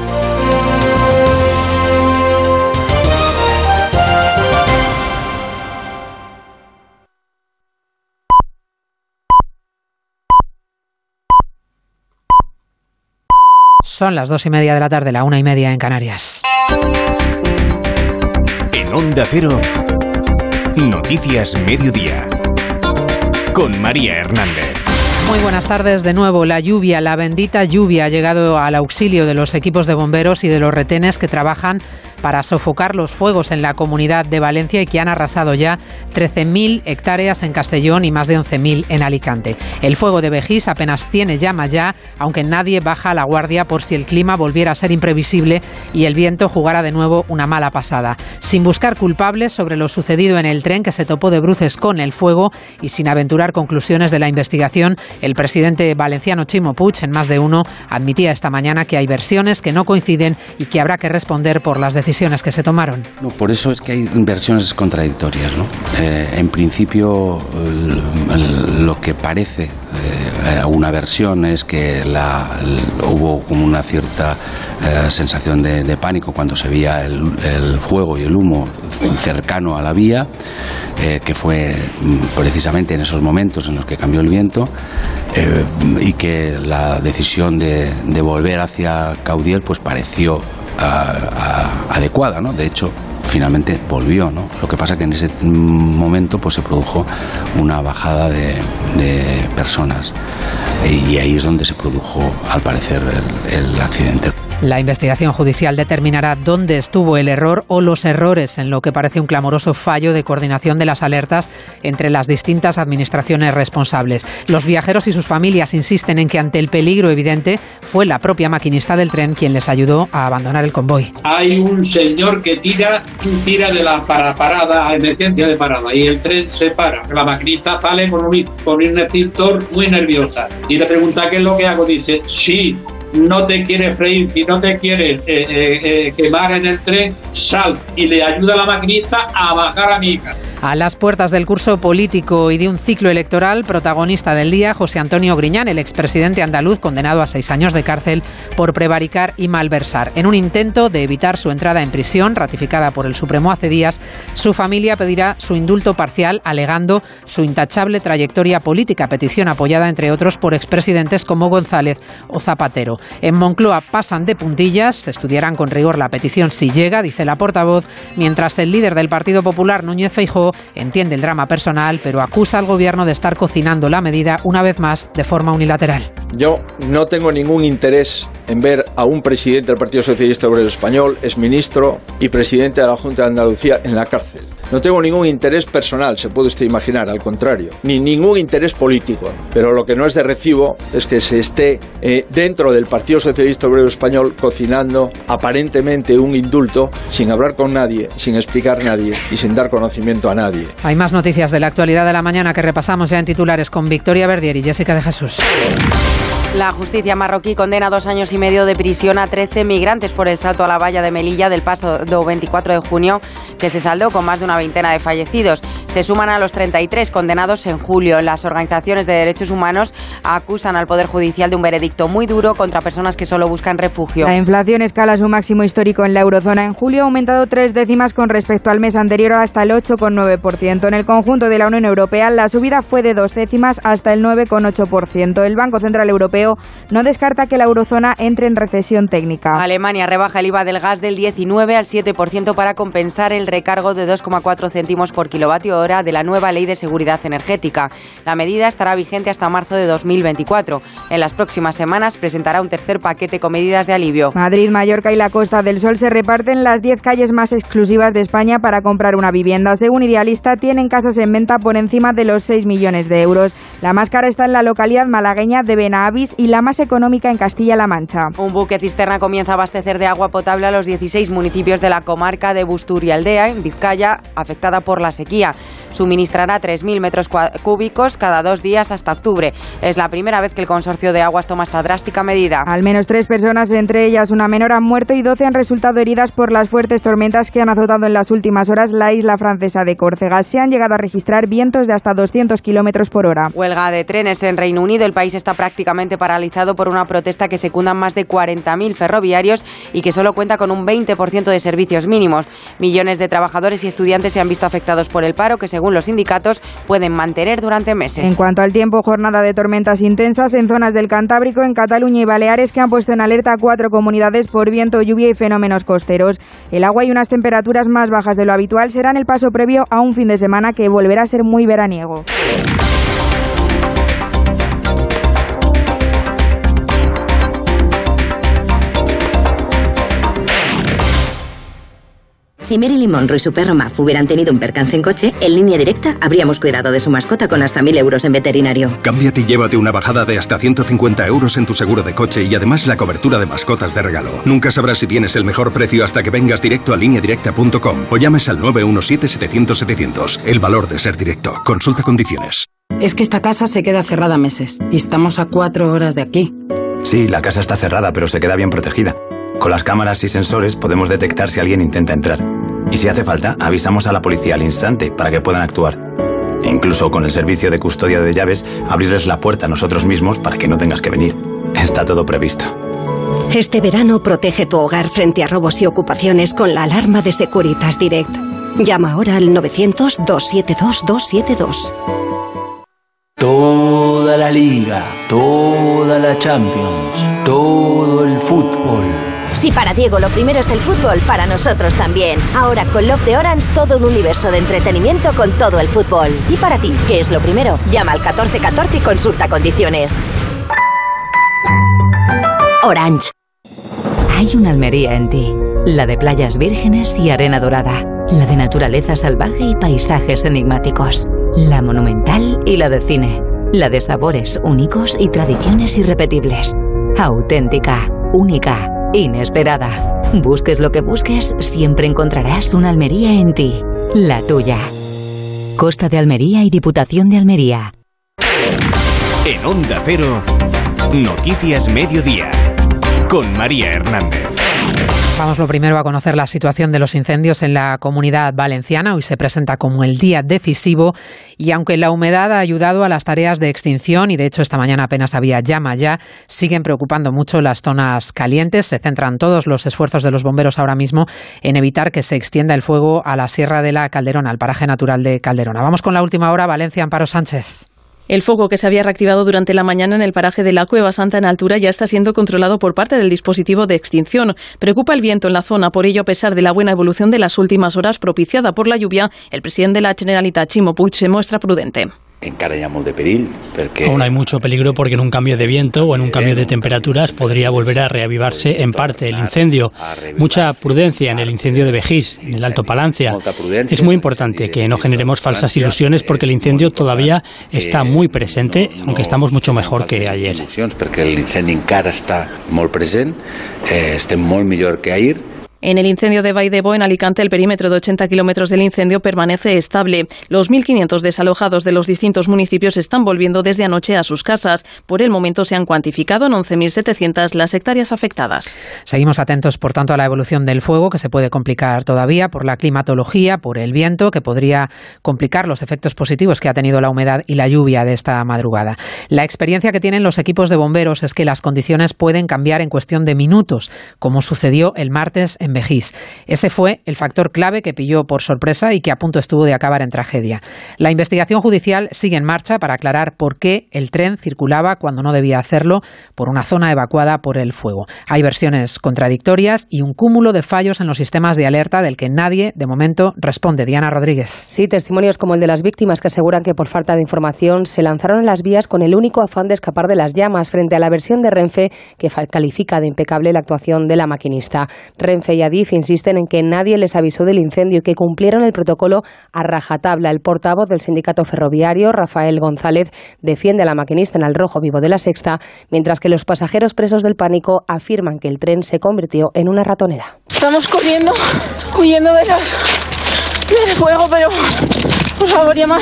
Son las dos y media de la tarde, la una y media en Canarias. En Onda Cero, Noticias Mediodía, con María Hernández. Muy buenas tardes de nuevo. La lluvia, la bendita lluvia, ha llegado al auxilio de los equipos de bomberos y de los retenes que trabajan para sofocar los fuegos en la Comunidad de Valencia y que han arrasado ya trece mil hectáreas en Castellón y más de once mil en Alicante. El fuego de Begís apenas tiene llama ya, aunque nadie baja la guardia por si el clima volviera a ser imprevisible y el viento jugara de nuevo una mala pasada. Sin buscar culpables sobre lo sucedido en el tren que se topó de bruces con el fuego y sin aventurar conclusiones de la investigación, el presidente valenciano Ximo Puig, en Más de Uno, admitía esta mañana que hay versiones que no coinciden y que habrá que responder por las decisiones que se tomaron. No, por eso es que hay versiones contradictorias, ¿no? Eh, en principio, el, el, lo que parece eh, una versión es que la, el, hubo como una cierta eh, sensación de, de pánico cuando se veía el, el fuego y el humo cercano a la vía, eh, que fue precisamente en esos momentos en los que cambió el viento, eh, y que la decisión de, de volver hacia Caudiel pues pareció A, a, adecuada, ¿no? De hecho, finalmente volvió, ¿no? Lo que pasa que en ese momento pues se produjo una bajada de, de personas y ahí es donde se produjo, al parecer, el, el accidente. La investigación judicial determinará dónde estuvo el error o los errores en lo que parece un clamoroso fallo de coordinación de las alertas entre las distintas administraciones responsables. Los viajeros y sus familias insisten en que ante el peligro evidente fue la propia maquinista del tren quien les ayudó a abandonar el convoy. Hay un señor que tira, tira de la para parada a emergencia de parada y el tren se para. La maquinista sale con un, con un extintor muy nerviosa y le pregunta qué es lo que hago. Dice, sí. No te quieres freír, si no te quieres eh, eh, eh, quemar en el tren, sal, y le ayuda a la maquinista a bajar a mi hija. A las puertas del curso político y de un ciclo electoral, protagonista del día, José Antonio Griñán, el expresidente andaluz condenado a seis años de cárcel por prevaricar y malversar. En un intento de evitar su entrada en prisión, ratificada por el Supremo hace días, su familia pedirá su indulto parcial, alegando su intachable trayectoria política, petición apoyada, entre otros, por expresidentes como González o Zapatero. En Moncloa pasan de puntillas, estudiarán con rigor la petición si llega, dice la portavoz, mientras el líder del Partido Popular, Núñez Feijóo, entiende el drama personal, pero acusa al gobierno de estar cocinando la medida, una vez más, de forma unilateral. Yo no tengo ningún interés en ver a un presidente del Partido Socialista Obrero Español, exministro y presidente de la Junta de Andalucía en la cárcel. No tengo ningún interés personal, se puede usted imaginar, al contrario, ni ningún interés político. Pero lo que no es de recibo es que se esté eh, dentro del Partido Socialista Obrero Español cocinando aparentemente un indulto sin hablar con nadie, sin explicar a nadie y sin dar conocimiento a nadie. Hay más noticias de la actualidad de la mañana que repasamos ya en titulares con Victoria Verdier y Jessica de Jesús. La justicia marroquí condena dos años y medio de prisión a trece migrantes por el salto a la valla de Melilla del pasado veinticuatro de junio, que se saldó con más de una veintena de fallecidos. se suman a los treinta y tres condenados en julio. Las organizaciones de derechos humanos acusan al Poder Judicial de un veredicto muy duro contra personas que solo buscan refugio. La inflación escala a su máximo histórico en la eurozona. En julio ha aumentado tres décimas con respecto al mes anterior hasta el ocho coma nueve por ciento. En el conjunto de la Unión Europea la subida fue de dos décimas hasta el nueve coma ocho por ciento. El Banco Central Europeo no descarta que la eurozona entre en recesión técnica. Alemania rebaja el I V A del gas del diecinueve al siete por ciento para compensar el recargo de dos coma cuatro céntimos por kilovatio hora de la nueva Ley de Seguridad Energética. La medida estará vigente hasta marzo de dos mil veinticuatro. En las próximas semanas presentará un tercer paquete con medidas de alivio. Madrid, Mallorca y la Costa del Sol se reparten las diez calles más exclusivas de España para comprar una vivienda. Según Idealista, tienen casas en venta por encima de los seis millones de euros. La más cara está en la localidad malagueña de Benahavís y la más económica en Castilla-La Mancha. Un buque cisterna comienza a abastecer de agua potable a los dieciséis municipios de la comarca de Busturialdea, en Vizcaya, afectada por la sequía. Suministrará tres mil metros cúbicos cada dos días hasta octubre. Es la primera vez que el consorcio de aguas toma esta drástica medida. Al menos tres personas, entre ellas una menor, han muerto y doce han resultado heridas por las fuertes tormentas que han azotado en las últimas horas la isla francesa de Córcega. Se han llegado a registrar vientos de hasta doscientos kilómetros por hora. Huelga de trenes en Reino Unido. El país está prácticamente paralizado por una protesta que secundan más de cuarenta mil ferroviarios y que solo cuenta con un veinte por ciento de servicios mínimos. Millones de trabajadores y estudiantes se han visto afectados por el paro que, según los sindicatos, pueden mantener durante meses. En cuanto al tiempo, jornada de tormentas intensas en zonas del Cantábrico, en Cataluña y Baleares, que han puesto en alerta a cuatro comunidades por viento, lluvia y fenómenos costeros. El agua y unas temperaturas más bajas de lo habitual serán el paso previo a un fin de semana que volverá a ser muy veraniego. Si Marilyn Monroe y su perro Muff hubieran tenido un percance en coche, en Línea Directa habríamos cuidado de su mascota con hasta mil euros en veterinario. Cámbiate y llévate una bajada de hasta ciento cincuenta euros en tu seguro de coche y además la cobertura de mascotas de regalo. Nunca sabrás si tienes el mejor precio hasta que vengas directo a línea directa punto com o llames al nueve uno siete, setecientos, setecientos. El valor de ser directo. Consulta condiciones. Es que esta casa se queda cerrada meses y estamos a cuatro horas de aquí. Sí, la casa está cerrada, pero se queda bien protegida. Con las cámaras y sensores podemos detectar si alguien intenta entrar. Y si hace falta, avisamos a la policía al instante para que puedan actuar. E incluso con el servicio de custodia de llaves, abrirles la puerta a nosotros mismos para que no tengas que venir. Está todo previsto. Este verano protege tu hogar frente a robos y ocupaciones con la alarma de Securitas Direct. Llama ahora al novecientos, doscientos setenta y dos, doscientos setenta y dos. Toda la liga, toda la Champions, todo el fútbol. Si para Diego lo primero es el fútbol, para nosotros también. Ahora con Love de Orange todo un universo de entretenimiento con todo el fútbol. Y para ti, ¿qué es lo primero? Llama al catorce catorce y consulta condiciones. Orange. Hay una Almería en ti, la de playas vírgenes y arena dorada, la de naturaleza salvaje y paisajes enigmáticos, la monumental y la de cine, la de sabores únicos y tradiciones irrepetibles, auténtica, única, inesperada. Busques lo que busques, siempre encontrarás una Almería en ti, la tuya. Costa de Almería y Diputación de Almería. En Onda Cero, Noticias Mediodía, con María Hernández. Vamos lo primero a conocer la situación de los incendios en la Comunidad Valenciana. Hoy se presenta como el día decisivo y aunque la humedad ha ayudado a las tareas de extinción y de hecho esta mañana apenas había llama ya, siguen preocupando mucho las zonas calientes. Se centran todos los esfuerzos de los bomberos ahora mismo en evitar que se extienda el fuego a la Sierra de la Calderona, al paraje natural de Calderona. Vamos con la última hora, Valencia, Amparo Sánchez. El fuego que se había reactivado durante la mañana en el paraje de la Cueva Santa en altura ya está siendo controlado por parte del dispositivo de extinción. Preocupa el viento en la zona, por ello, a pesar de la buena evolución de las últimas horas propiciada por la lluvia, el presidente de la Generalitat, Ximo Puig, se muestra prudente. Encara hi ha molt de perill perquè... Aún hay mucho peligro porque en un cambio de viento o en un cambio de temperaturas podría volver a reavivarse en parte el incendio. Mucha prudencia en el incendio de Begís, en el Alto Palancia. Es muy importante que no generemos falsas ilusiones porque el incendio todavía está muy presente, aunque estamos mucho mejor que ayer. Perquè l'incendi encara està molt present, eh, estem molt millor que ahir. En el incendio de Baidebo, en Alicante, el perímetro de ochenta kilómetros del incendio permanece estable. Los mil quinientos desalojados de los distintos municipios están volviendo desde anoche a sus casas. Por el momento se han cuantificado en once mil setecientas las hectáreas afectadas. Seguimos atentos, por tanto, a la evolución del fuego, que se puede complicar todavía por la climatología, por el viento, que podría complicar los efectos positivos que ha tenido la humedad y la lluvia de esta madrugada. La experiencia que tienen los equipos de bomberos es que las condiciones pueden cambiar en cuestión de minutos, como sucedió el martes en Begís. Ese fue el factor clave que pilló por sorpresa y que a punto estuvo de acabar en tragedia. La investigación judicial sigue en marcha para aclarar por qué el tren circulaba cuando no debía hacerlo por una zona evacuada por el fuego. Hay versiones contradictorias y un cúmulo de fallos en los sistemas de alerta del que nadie, de momento, responde. Diana Rodríguez. Sí, testimonios como el de las víctimas que aseguran que por falta de información se lanzaron a las vías con el único afán de escapar de las llamas, frente a la versión de Renfe que califica de impecable la actuación de la maquinista. Renfe y Adif insisten en que nadie les avisó del incendio y que cumplieron el protocolo a rajatabla. El portavoz del sindicato ferroviario, Rafael González, defiende a la maquinista en Al Rojo Vivo de la Sexta, mientras que los pasajeros presos del pánico afirman que el tren se convirtió en una ratonera. Estamos corriendo, huyendo de las del fuego, pero por favor llama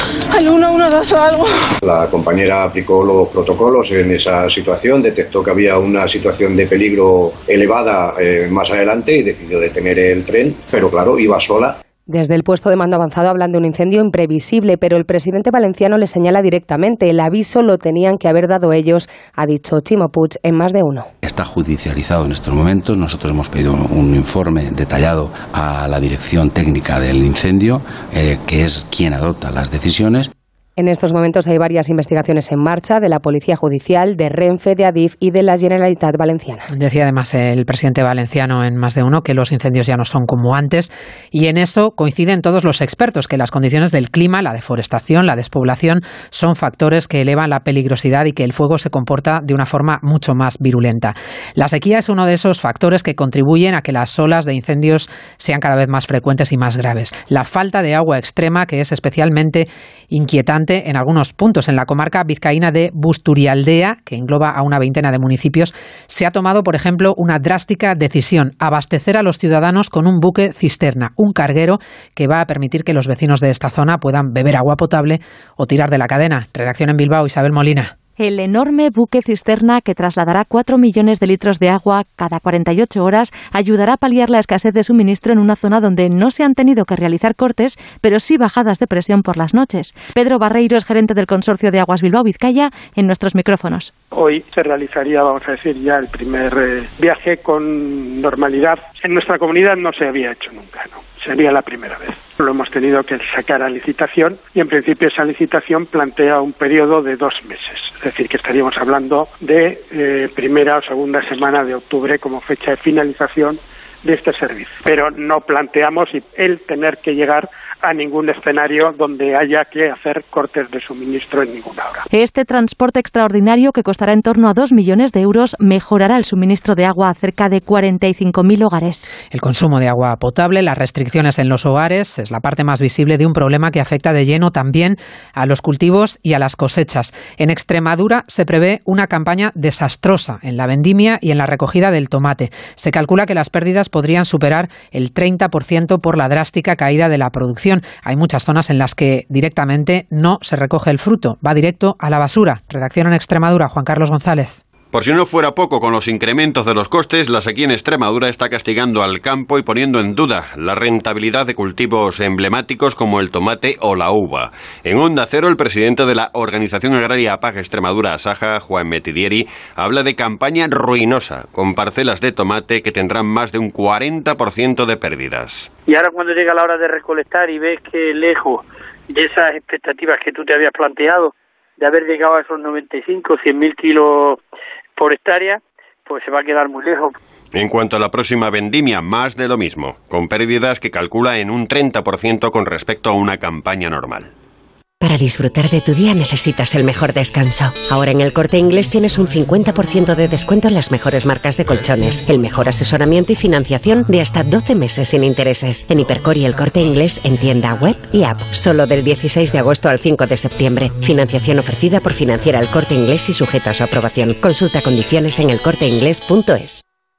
al uno uno dos o algo. La compañera aplicó los protocolos en esa situación, detectó que había una situación de peligro elevada eh, más adelante y decidió detener el tren, pero claro, iba sola. Desde el puesto de mando avanzado hablan de un incendio imprevisible, pero el presidente valenciano le señala directamente: el aviso lo tenían que haber dado ellos, ha dicho Chimo Puig en Más de Uno. Está judicializado en estos momentos. Nosotros hemos pedido un informe detallado a la dirección técnica del incendio, eh, que es quien adopta las decisiones. En estos momentos hay varias investigaciones en marcha de la Policía Judicial, de Renfe, de Adif y de la Generalitat Valenciana. Decía además el presidente valenciano en Más de Uno que los incendios ya no son como antes, y en eso coinciden todos los expertos, que las condiciones del clima, la deforestación, la despoblación son factores que elevan la peligrosidad y que el fuego se comporta de una forma mucho más virulenta. La sequía es uno de esos factores que contribuyen a que las olas de incendios sean cada vez más frecuentes y más graves. La falta de agua extrema, que es especialmente inquietante en algunos puntos en la comarca vizcaína de Busturialdea, que engloba a una veintena de municipios, se ha tomado, por ejemplo, una drástica decisión: abastecer a los ciudadanos con un buque cisterna, un carguero que va a permitir que los vecinos de esta zona puedan beber agua potable o tirar de la cadena. Redacción en Bilbao, Isabel Molina. El enorme buque cisterna, que trasladará cuatro millones de litros de agua cada cuarenta y ocho horas, ayudará a paliar la escasez de suministro en una zona donde no se han tenido que realizar cortes, pero sí bajadas de presión por las noches. Pedro Barreiro es gerente del Consorcio de Aguas Bilbao Vizcaya en nuestros micrófonos. Hoy se realizaría, vamos a decir, ya el primer eh, viaje con normalidad. En nuestra comunidad no se había hecho nunca, ¿no? Sería la primera vez. Lo hemos tenido que sacar a licitación y en principio esa licitación plantea un periodo de dos meses. Es decir, que estaríamos hablando de eh, primera o segunda semana de octubre como fecha de finalización de este servicio. Pero no planteamos el tener que llegar a ningún escenario donde haya que hacer cortes de suministro en ninguna hora. Este transporte extraordinario, que costará en torno a dos millones de euros, mejorará el suministro de agua a cerca de cuarenta y cinco mil hogares. El consumo de agua potable, las restricciones en los hogares, es la parte más visible de un problema que afecta de lleno también a los cultivos y a las cosechas. En Extremadura se prevé una campaña desastrosa en la vendimia y en la recogida del tomate. Se calcula que las pérdidas podrían superar el treinta por ciento por la drástica caída de la producción. Hay muchas zonas en las que directamente no se recoge el fruto, va directo a la basura. Redacción en Extremadura, Juan Carlos González. Por si no fuera poco, con los incrementos de los costes, la sequía en Extremadura está castigando al campo y poniendo en duda la rentabilidad de cultivos emblemáticos como el tomate o la uva. En Onda Cero, el presidente de la Organización Agraria APAG Extremadura, Asaja, Juan Metidieri, habla de campaña ruinosa, con parcelas de tomate que tendrán más de un cuarenta por ciento de pérdidas. Y ahora, cuando llega la hora de recolectar y ves que lejos de esas expectativas que tú te habías planteado, de haber llegado a esos noventa y cinco, cien mil kilos por hectárea, pues se va a quedar muy lejos. En cuanto a la próxima vendimia, más de lo mismo, con pérdidas que calcula en un treinta por ciento con respecto a una campaña normal. Para disfrutar de tu día necesitas el mejor descanso. Ahora en El Corte Inglés tienes un cincuenta por ciento de descuento en las mejores marcas de colchones, el mejor asesoramiento y financiación de hasta doce meses sin intereses. En Hipercor y El Corte Inglés en tienda, web y app. Solo del dieciséis de agosto al cinco de septiembre. Financiación ofrecida por Financiera El Corte Inglés y sujeta a su aprobación. Consulta condiciones en elcorteinglés punto es.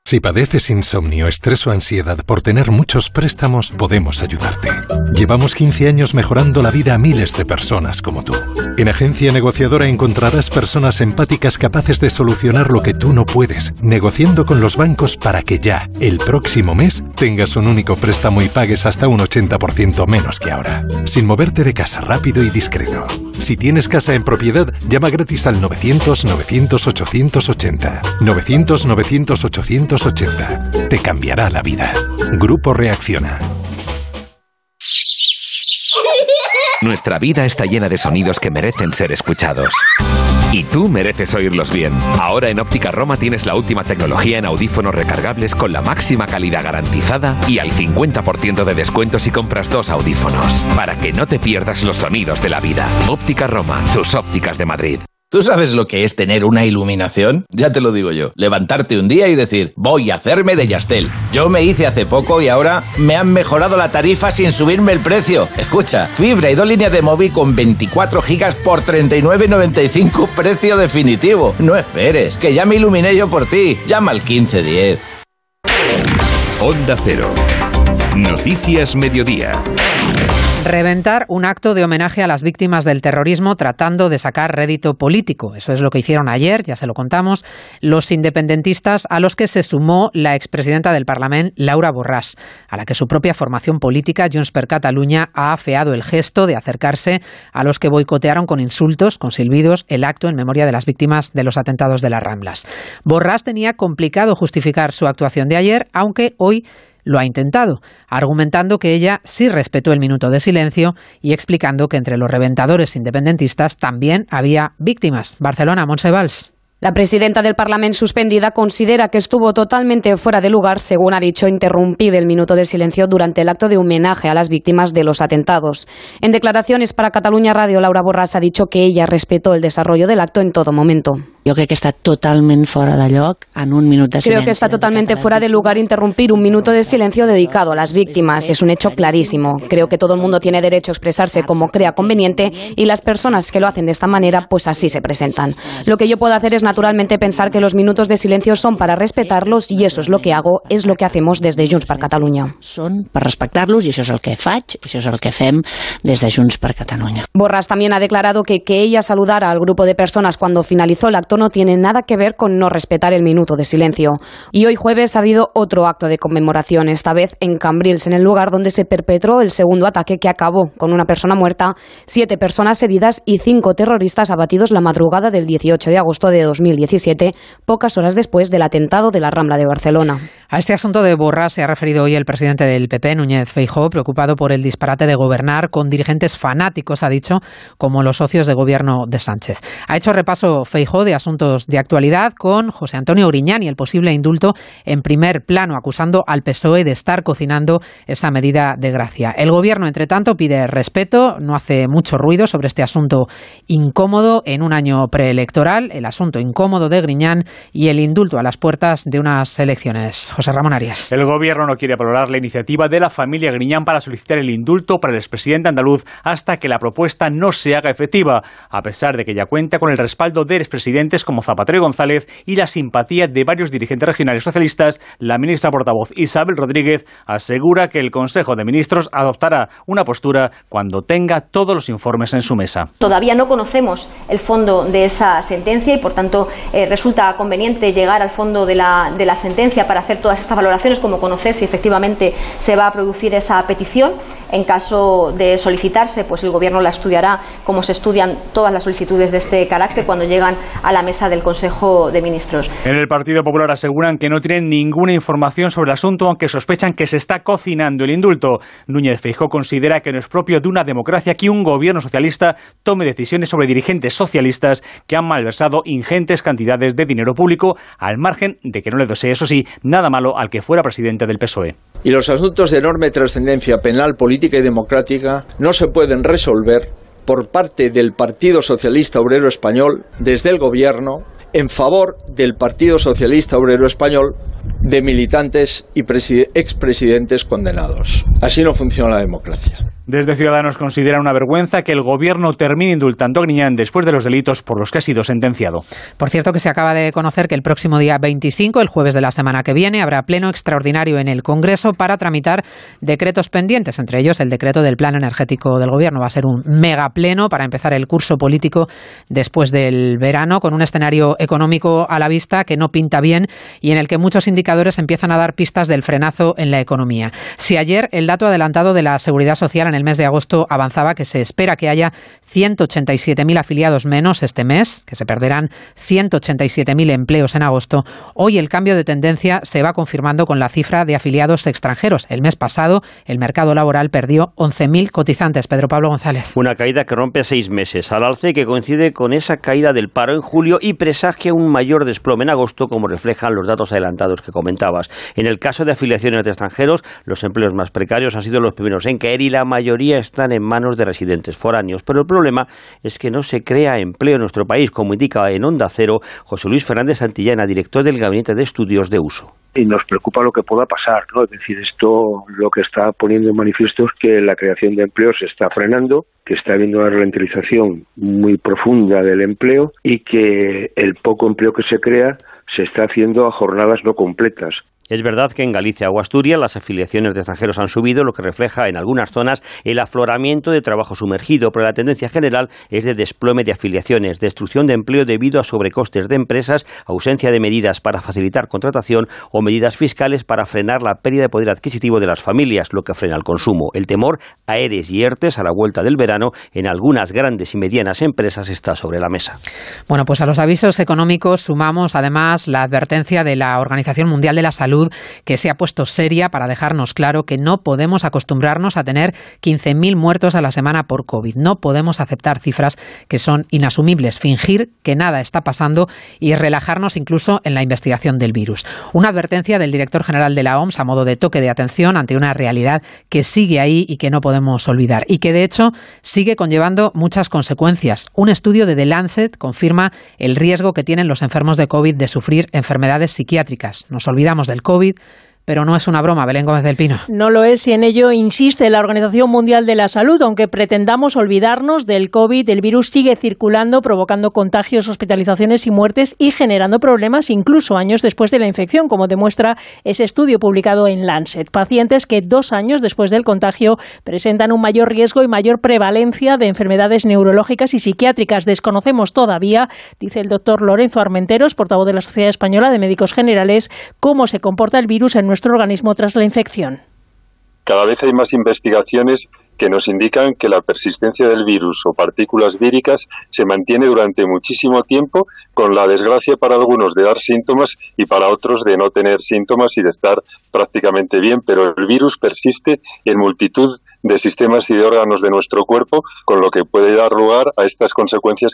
Si padeces insomnio, estrés o ansiedad por tener muchos préstamos, podemos ayudarte. Llevamos quince años mejorando la vida a miles de personas como tú. En Agencia Negociadora encontrarás personas empáticas capaces de solucionar lo que tú no puedes, negociando con los bancos para que ya, el próximo mes, tengas un único préstamo y pagues hasta un ochenta por ciento menos que ahora. Sin moverte de casa, rápido y discreto. Si tienes casa en propiedad, llama gratis al novecientos, novecientos, ochocientos ochenta. novecientos, novecientos, ochocientos ochenta. Te cambiará la vida. Grupo Reacciona. Nuestra vida está llena de sonidos que merecen ser escuchados. Y tú mereces oírlos bien. Ahora en Óptica Roma tienes la última tecnología en audífonos recargables con la máxima calidad garantizada y al cincuenta por ciento de descuento si compras dos audífonos. Para que no te pierdas los sonidos de la vida. Óptica Roma, tus ópticas de Madrid. ¿Tú sabes lo que es tener una iluminación? Ya te lo digo yo. Levantarte un día y decir, voy a hacerme de Yastel. Yo me hice hace poco y ahora me han mejorado la tarifa sin subirme el precio. Escucha, fibra y dos líneas de móvil con veinticuatro gigas por treinta y nueve noventa y cinco, precio definitivo. No esperes, que ya me iluminé yo por ti. Llama al quince diez. Onda Cero. Noticias Mediodía. Reventar un acto de homenaje a las víctimas del terrorismo tratando de sacar rédito político. Eso es lo que hicieron ayer, ya se lo contamos, los independentistas, a los que se sumó la expresidenta del Parlament, Laura Borràs, a la que su propia formación política, Junts per Catalunya, ha afeado el gesto de acercarse a los que boicotearon con insultos, con silbidos, el acto en memoria de las víctimas de los atentados de las Ramblas. Borràs tenía complicado justificar su actuación de ayer, aunque hoy lo ha intentado, argumentando que ella sí respetó el minuto de silencio y explicando que entre los reventadores independentistas también había víctimas. Barcelona, Montse Valls. La presidenta del Parlament suspendida considera que estuvo totalmente fuera de lugar, según ha dicho, interrumpir el minuto de silencio durante el acto de homenaje a las víctimas de los atentados. En declaraciones para Catalunya Radio, Laura Borràs ha dicho que ella respetó el desarrollo del acto en todo momento. Yo creo que está totalmente fuera de lloc en un minuto de silencio. Creo que está totalmente fuera de lugar interrumpir un minuto de silencio dedicado a las víctimas. Es un hecho clarísimo. Creo que todo el mundo tiene derecho a expresarse como crea conveniente y las personas que lo hacen de esta manera, pues así se presentan. Lo que yo puedo hacer es naturalmente pensar que los minutos de silencio son para respetarlos y eso es lo que hago, es lo que hacemos desde Junts per Catalunya. Son para respetarlos y eso es el que faig, eso es el que fem desde Junts per Catalunya. Borràs también ha declarado que que ella saludara al grupo de personas cuando finalizó el acto no tiene nada que ver con no respetar el minuto de silencio. Y hoy jueves ha habido otro acto de conmemoración, esta vez en Cambrils, en el lugar donde se perpetró el segundo ataque que acabó con una persona muerta, siete personas heridas y cinco terroristas abatidos la madrugada del dieciocho de agosto de dos mil diecisiete, pocas horas después del atentado de la Rambla de Barcelona. A este asunto de Borràs se ha referido hoy el presidente del P P, Núñez Feijóo, preocupado por el disparate de gobernar con dirigentes fanáticos, ha dicho, como los socios de gobierno de Sánchez. Ha hecho repaso Feijóo de asuntos de actualidad con José Antonio Griñán y el posible indulto en primer plano, acusando al P S O E de estar cocinando esa medida de gracia. El gobierno, entre tanto, pide respeto, no hace mucho ruido sobre este asunto incómodo en un año preelectoral, el asunto incómodo de Griñán y el indulto a las puertas de unas elecciones. José Ramón Arias. El gobierno no quiere valorar la iniciativa de la familia Griñán para solicitar el indulto para el expresidente andaluz hasta que la propuesta no se haga efectiva, a pesar de que ya cuenta con el respaldo de expresidentes como Zapatero y González y la simpatía de varios dirigentes regionales socialistas. La ministra portavoz Isabel Rodríguez asegura que el Consejo de Ministros adoptará una postura cuando tenga todos los informes en su mesa. Todavía no conocemos el fondo de esa sentencia y, por tanto, eh, resulta conveniente llegar al fondo de la, de la sentencia para hacer todas estas valoraciones, como conocer si efectivamente se va a producir esa petición. En caso de solicitarse, pues el Gobierno la estudiará como se estudian todas las solicitudes de este carácter cuando llegan a la mesa del Consejo de Ministros. En el Partido Popular aseguran que no tienen ninguna información sobre el asunto, aunque sospechan que se está cocinando el indulto. Núñez Feijóo considera que no es propio de una democracia que un gobierno socialista tome decisiones sobre dirigentes socialistas que han malversado ingentes cantidades de dinero público, al margen de que no le desee, eso sí, nada malo al que fuera presidente del P S O E. Y los asuntos de enorme trascendencia penal, política y democrática no se pueden resolver por parte del Partido Socialista Obrero Español desde el Gobierno en favor del Partido Socialista Obrero Español de militantes y expresidentes condenados. Así no funciona la democracia. Desde Ciudadanos consideran una vergüenza que el Gobierno termine indultando a Griñán después de los delitos por los que ha sido sentenciado. Por cierto, que se acaba de conocer que el próximo día veinticinco, el jueves de la semana que viene, habrá pleno extraordinario en el Congreso para tramitar decretos pendientes, entre ellos el decreto del Plan Energético del Gobierno. Va a ser un megapleno para empezar el curso político después del verano, con un escenario económico a la vista que no pinta bien y en el que muchos indicadores empiezan a dar pistas del frenazo en la economía. Si ayer el dato adelantado de la Seguridad Social en el mes de agosto avanzaba que se espera que haya ciento ochenta y siete mil afiliados menos este mes, que se perderán ciento ochenta y siete mil empleos en agosto, hoy el cambio de tendencia se va confirmando con la cifra de afiliados extranjeros. El mes pasado el mercado laboral perdió once mil cotizantes. Pedro Pablo González. Una caída que rompe seis meses al alza y que coincide con esa caída del paro en julio y presagia un mayor desplome en agosto, como reflejan los datos adelantados que comentabas. En el caso de afiliaciones de extranjeros, los empleos más precarios han sido los primeros en caer y la mayoría están en manos de residentes foráneos. Pero el problema es que no se crea empleo en nuestro país, como indica en Onda Cero José Luis Fernández Santillana, director del Gabinete de Estudios de Uso. Y nos preocupa lo que pueda pasar, ¿no? Es decir, esto lo que está poniendo en manifiesto es que la creación de empleo se está frenando, que está habiendo una ralentización muy profunda del empleo y que el poco empleo que se crea se está haciendo a jornadas no completas. Es verdad que en Galicia o Asturias las afiliaciones de extranjeros han subido, lo que refleja en algunas zonas el afloramiento de trabajo sumergido, pero la tendencia general es de desplome de afiliaciones, destrucción de empleo debido a sobrecostes de empresas, ausencia de medidas para facilitar contratación o medidas fiscales para frenar la pérdida de poder adquisitivo de las familias, lo que frena el consumo. El temor a ERES y ERTES a la vuelta del verano en algunas grandes y medianas empresas está sobre la mesa. Bueno, pues a los avisos económicos sumamos además la advertencia de la Organización Mundial de la Salud, que se ha puesto seria para dejarnos claro que no podemos acostumbrarnos a tener quince mil muertos a la semana por COVID. No podemos aceptar cifras que son inasumibles, fingir que nada está pasando y relajarnos incluso en la investigación del virus. Una advertencia del director general de la O M S a modo de toque de atención ante una realidad que sigue ahí y que no podemos olvidar y que de hecho sigue conllevando muchas consecuencias. Un estudio de The Lancet confirma el riesgo que tienen los enfermos de COVID de sufrir enfermedades psiquiátricas. Nos olvidamos del COVID, pero no es una broma, Belén Gómez del Pino. No lo es y en ello insiste la Organización Mundial de la Salud. Aunque pretendamos olvidarnos del COVID, el virus sigue circulando, provocando contagios, hospitalizaciones y muertes y generando problemas incluso años después de la infección, como demuestra ese estudio publicado en Lancet. Pacientes que dos años después del contagio presentan un mayor riesgo y mayor prevalencia de enfermedades neurológicas y psiquiátricas. Desconocemos todavía, dice el doctor Lorenzo Armenteros, portavoz de la Sociedad Española de Médicos Generales, cómo se comporta el virus en nuestro organismo tras la infección. Cada vez hay más investigaciones que nos indican que la persistencia del virus o partículas víricas se mantiene durante muchísimo tiempo, con la desgracia para algunos de dar síntomas y para otros de no tener síntomas y de estar prácticamente bien, pero el virus persiste en multitud de sistemas y de órganos de nuestro cuerpo, con lo que puede dar lugar a estas consecuencias.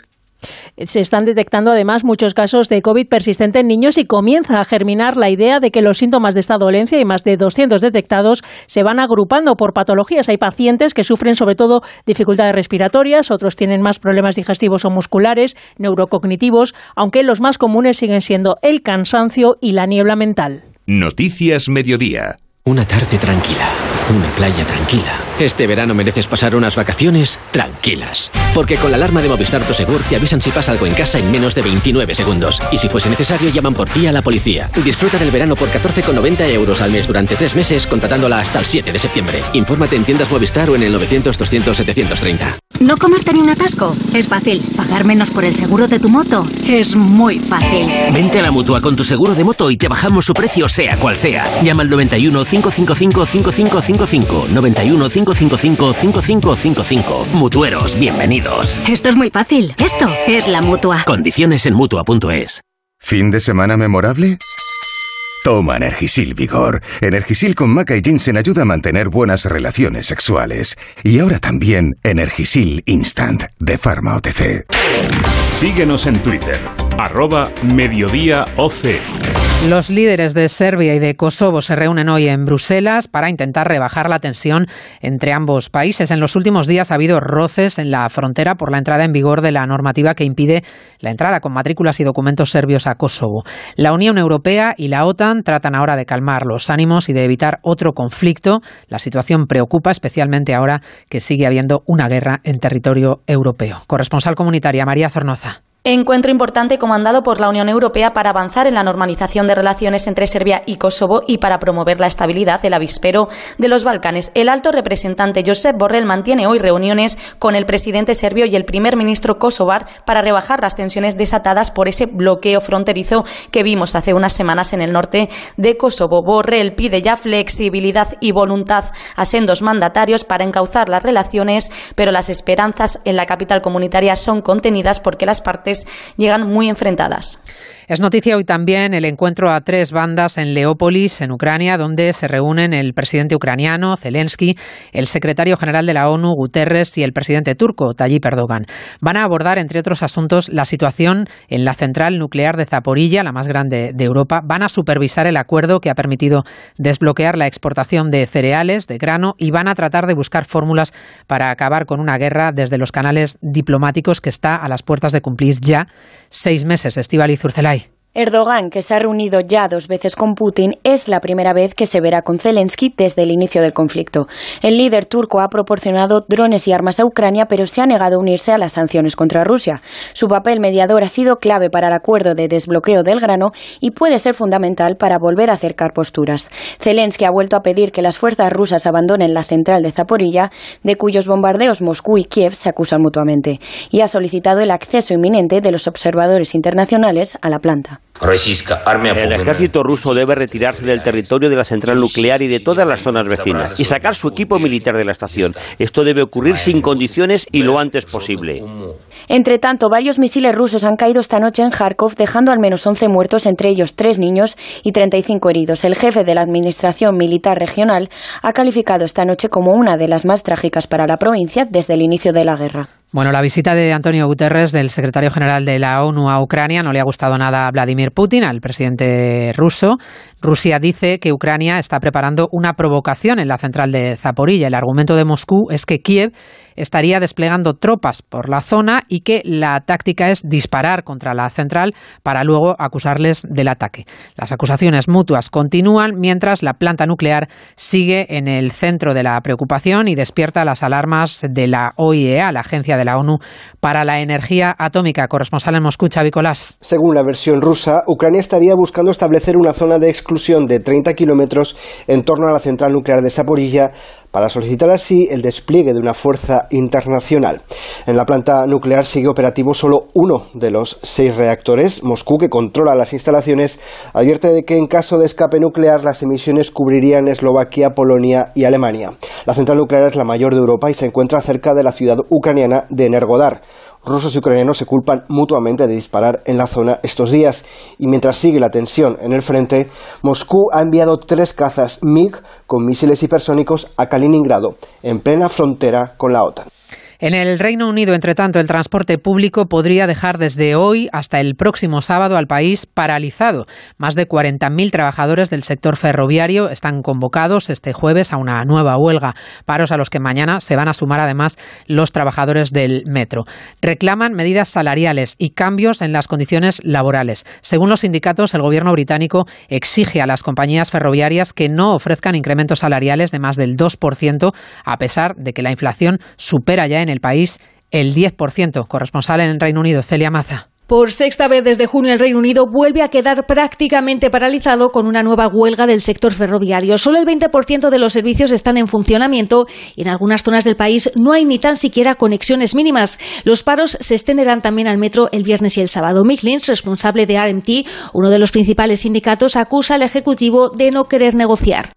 Se están detectando además muchos casos de COVID persistente en niños y comienza a germinar la idea de que los síntomas de esta dolencia, y más de doscientos detectados, se van agrupando por patologías. Hay pacientes que sufren sobre todo dificultades respiratorias, otros tienen más problemas digestivos o musculares, neurocognitivos, aunque los más comunes siguen siendo el cansancio y la niebla mental. Noticias Mediodía. Una tarde tranquila, una playa tranquila. Este verano mereces pasar unas vacaciones tranquilas. Porque con la alarma de Movistar Prosegur te avisan si pasa algo en casa en menos de veintinueve segundos. Y si fuese necesario, llaman por ti a la policía. Disfruta del verano por catorce con noventa euros al mes durante tres meses, contratándola hasta el siete de septiembre. Infórmate en tiendas Movistar o en el novecientos doscientos setecientos treinta. ¿No comerte ni un atasco? Es fácil. ¿Pagar menos por el seguro de tu moto? Es muy fácil. Vente a la Mutua con tu seguro de moto y te bajamos su precio sea cual sea. Llama al noventa y uno, cinco cinco cinco, cinco cinco cinco cinco. noventa y uno, cinco cinco cinco, cinco cinco cinco cinco. Mutueros, bienvenidos. Esto es muy fácil. Esto es la Mutua. Condiciones en Mutua punto es. ¿Fin de semana memorable? Toma Energisil Vigor. Energisil con maca y ginseng ayuda a mantener buenas relaciones sexuales. Y ahora también Energisil Instant de Pharma O T C. Síguenos en Twitter, arroba Mediodía O C. Los líderes de Serbia y de Kosovo se reúnen hoy en Bruselas para intentar rebajar la tensión entre ambos países. En los últimos días ha habido roces en la frontera por la entrada en vigor de la normativa que impide la entrada con matrículas y documentos serbios a Kosovo. La Unión Europea y la OTAN tratan ahora de calmar los ánimos y de evitar otro conflicto. La situación preocupa, especialmente ahora que sigue habiendo una guerra en territorio europeo. Corresponsal comunitaria María Zornoza. Encuentro importante comandado por la Unión Europea para avanzar en la normalización de relaciones entre Serbia y Kosovo y para promover la estabilidad del avispero de los Balcanes. El alto representante Josep Borrell mantiene hoy reuniones con el presidente serbio y el primer ministro kosovar para rebajar las tensiones desatadas por ese bloqueo fronterizo que vimos hace unas semanas en el norte de Kosovo. Borrell pide ya flexibilidad y voluntad a sendos mandatarios para encauzar las relaciones, pero las esperanzas en la capital comunitaria son contenidas porque las partes llegan muy enfrentadas. Es noticia hoy también el encuentro a tres bandas en Leópolis, en Ucrania, donde se reúnen el presidente ucraniano, Zelensky, el secretario general de la ONU, Guterres, y el presidente turco, Tayyip Erdogan. Van a abordar, entre otros asuntos, la situación en la central nuclear de Zaporilla, la más grande de Europa. Van a supervisar el acuerdo que ha permitido desbloquear la exportación de cereales, de grano, y van a tratar de buscar fórmulas para acabar con una guerra desde los canales diplomáticos que está a las puertas de cumplir ya seis meses. Estíbaliz Urcelay. Erdogan, que se ha reunido ya dos veces con Putin, es la primera vez que se verá con Zelensky desde el inicio del conflicto. El líder turco ha proporcionado drones y armas a Ucrania, pero se ha negado a unirse a las sanciones contra Rusia. Su papel mediador ha sido clave para el acuerdo de desbloqueo del grano y puede ser fundamental para volver a acercar posturas. Zelensky ha vuelto a pedir que las fuerzas rusas abandonen la central de Zaporilla, de cuyos bombardeos Moscú y Kiev se acusan mutuamente, y ha solicitado el acceso inminente de los observadores internacionales a la planta. El ejército ruso debe retirarse del territorio de la central nuclear y de todas las zonas vecinas y sacar su equipo militar de la estación. Esto debe ocurrir sin condiciones y lo antes posible. Entre tanto, varios misiles rusos han caído esta noche en Kharkov, dejando al menos once muertos, entre ellos tres niños y treinta y cinco heridos. El jefe de la Administración Militar Regional ha calificado esta noche como una de las más trágicas para la provincia desde el inicio de la guerra. Bueno, la visita de Antonio Guterres, del secretario general de la ONU a Ucrania, no le ha gustado nada a Vladimir Putin, al presidente ruso. Rusia dice que Ucrania está preparando una provocación en la central de Zaporilla. El argumento de Moscú es que Kiev estaría desplegando tropas por la zona y que la táctica es disparar contra la central para luego acusarles del ataque. Las acusaciones mutuas continúan mientras la planta nuclear sigue en el centro de la preocupación y despierta las alarmas de la O I E A, la Agencia de la ONU para la Energía Atómica. Corresponsal en Moscú, Xavi Colás. Según la versión rusa, Ucrania estaría buscando establecer una zona de exclusión de treinta kilómetros en torno a la central nuclear de Zaporilla para solicitar así el despliegue de una fuerza internacional. En la planta nuclear sigue operativo solo uno de los seis reactores. Moscú, que controla las instalaciones, advierte de que en caso de escape nuclear las emisiones cubrirían Eslovaquia, Polonia y Alemania. La central nuclear es la mayor de Europa y se encuentra cerca de la ciudad ucraniana de Energodar. Rusos y ucranianos se culpan mutuamente de disparar en la zona estos días. Y mientras sigue la tensión en el frente, Moscú ha enviado tres cazas MiG con misiles hipersónicos a Kaliningrado, en plena frontera con la OTAN. En el Reino Unido, entre tanto, el transporte público podría dejar desde hoy hasta el próximo sábado al país paralizado. Más de cuarenta mil trabajadores del sector ferroviario están convocados este jueves a una nueva huelga, paros a los que mañana se van a sumar además los trabajadores del metro. Reclaman medidas salariales y cambios en las condiciones laborales. Según los sindicatos, el gobierno británico exige a las compañías ferroviarias que no ofrezcan incrementos salariales de más del dos por ciento, a pesar de que la inflación supera ya en el país el diez por ciento. Corresponsal en Reino Unido, Celia Maza. Por sexta vez desde junio el Reino Unido vuelve a quedar prácticamente paralizado con una nueva huelga del sector ferroviario. Solo el veinte por ciento de los servicios están en funcionamiento y en algunas zonas del país no hay ni tan siquiera conexiones mínimas. Los paros se extenderán también al metro el viernes y el sábado. Mick Lynch, responsable de R M T, uno de los principales sindicatos, acusa al Ejecutivo de no querer negociar.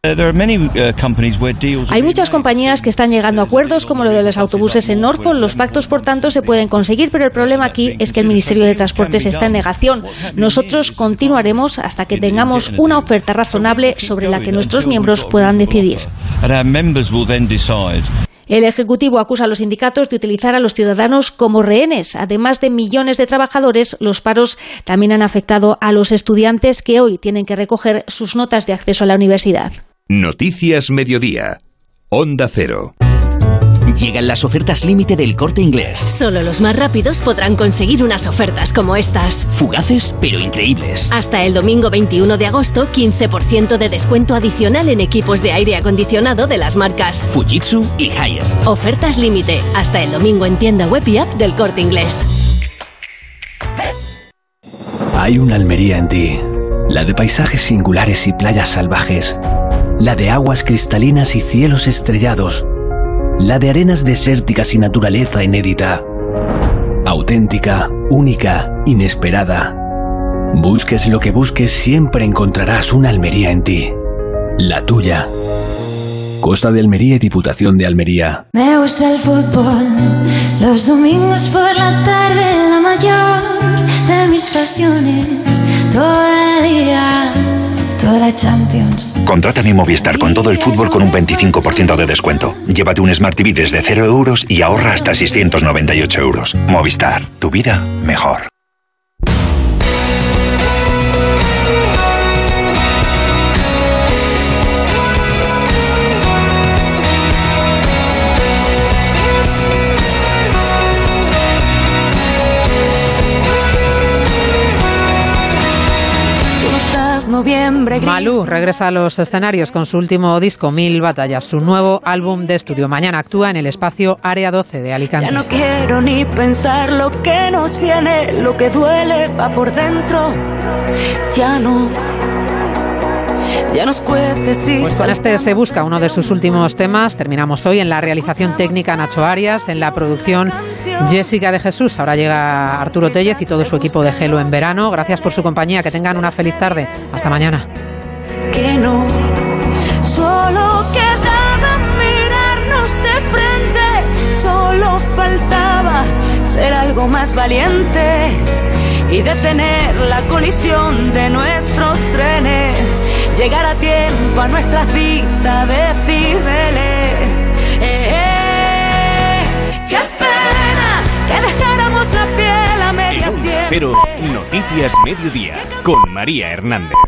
Hay muchas compañías que están llegando a acuerdos, como lo de los autobuses en Norfolk. Los pactos, por tanto, se pueden conseguir, pero el problema aquí es que el Ministerio de Transportes está en negación. Nosotros continuaremos hasta que tengamos una oferta razonable sobre la que nuestros miembros puedan decidir. El Ejecutivo acusa a los sindicatos de utilizar a los ciudadanos como rehenes. Además de millones de trabajadores, los paros también han afectado a los estudiantes que hoy tienen que recoger sus notas de acceso a la universidad. Noticias Mediodía. Onda Cero. Llegan las ofertas límite del Corte Inglés. Solo los más rápidos podrán conseguir unas ofertas como estas. Fugaces, pero increíbles. Hasta el domingo veintiuno de agosto, quince por ciento de descuento adicional en equipos de aire acondicionado de las marcas Fujitsu y Haier. Ofertas límite. Hasta el domingo en tienda web y app del Corte Inglés. Hay una Almería en ti. La de paisajes singulares y playas salvajes. La de aguas cristalinas y cielos estrellados. La de arenas desérticas y naturaleza inédita. Auténtica, única, inesperada. Busques lo que busques, siempre encontrarás una Almería en ti. La tuya. Costa de Almería y Diputación de Almería. Me gusta el fútbol, los domingos por la tarde, la mayor de mis pasiones, todo el día. La Champions. Contrata mi Movistar con todo el fútbol con un veinticinco por ciento de descuento. Llévate un Smart T V desde cero euros y ahorra hasta seiscientos noventa y ocho euros. Movistar, tu vida mejor. Noviembre gris. Malú regresa a los escenarios con su último disco, Mil Batallas, su nuevo álbum de estudio. Mañana actúa en el espacio Área doce de Alicante. Ya no quiero ni pensar lo que nos viene, lo que duele va por dentro. Ya no. Ya nos cuece si pues con este se busca uno de sus últimos temas. Terminamos hoy en la realización técnica Nacho Arias, en la producción Jessica de Jesús. Ahora llega Arturo Tellez y todo su equipo de Gelo en verano. Gracias por su compañía, que tengan una feliz tarde. Hasta mañana. Que no, solo quedaba mirarnos de frente, solo faltaba ser algo más valientes y detener la colisión de nuestros trenes, llegar a tiempo a nuestra cita de Cibeles. Eh, eh, ¡Qué pena que dejáramos la piel a media siempre! Pero Noticias Mediodía con María Hernández.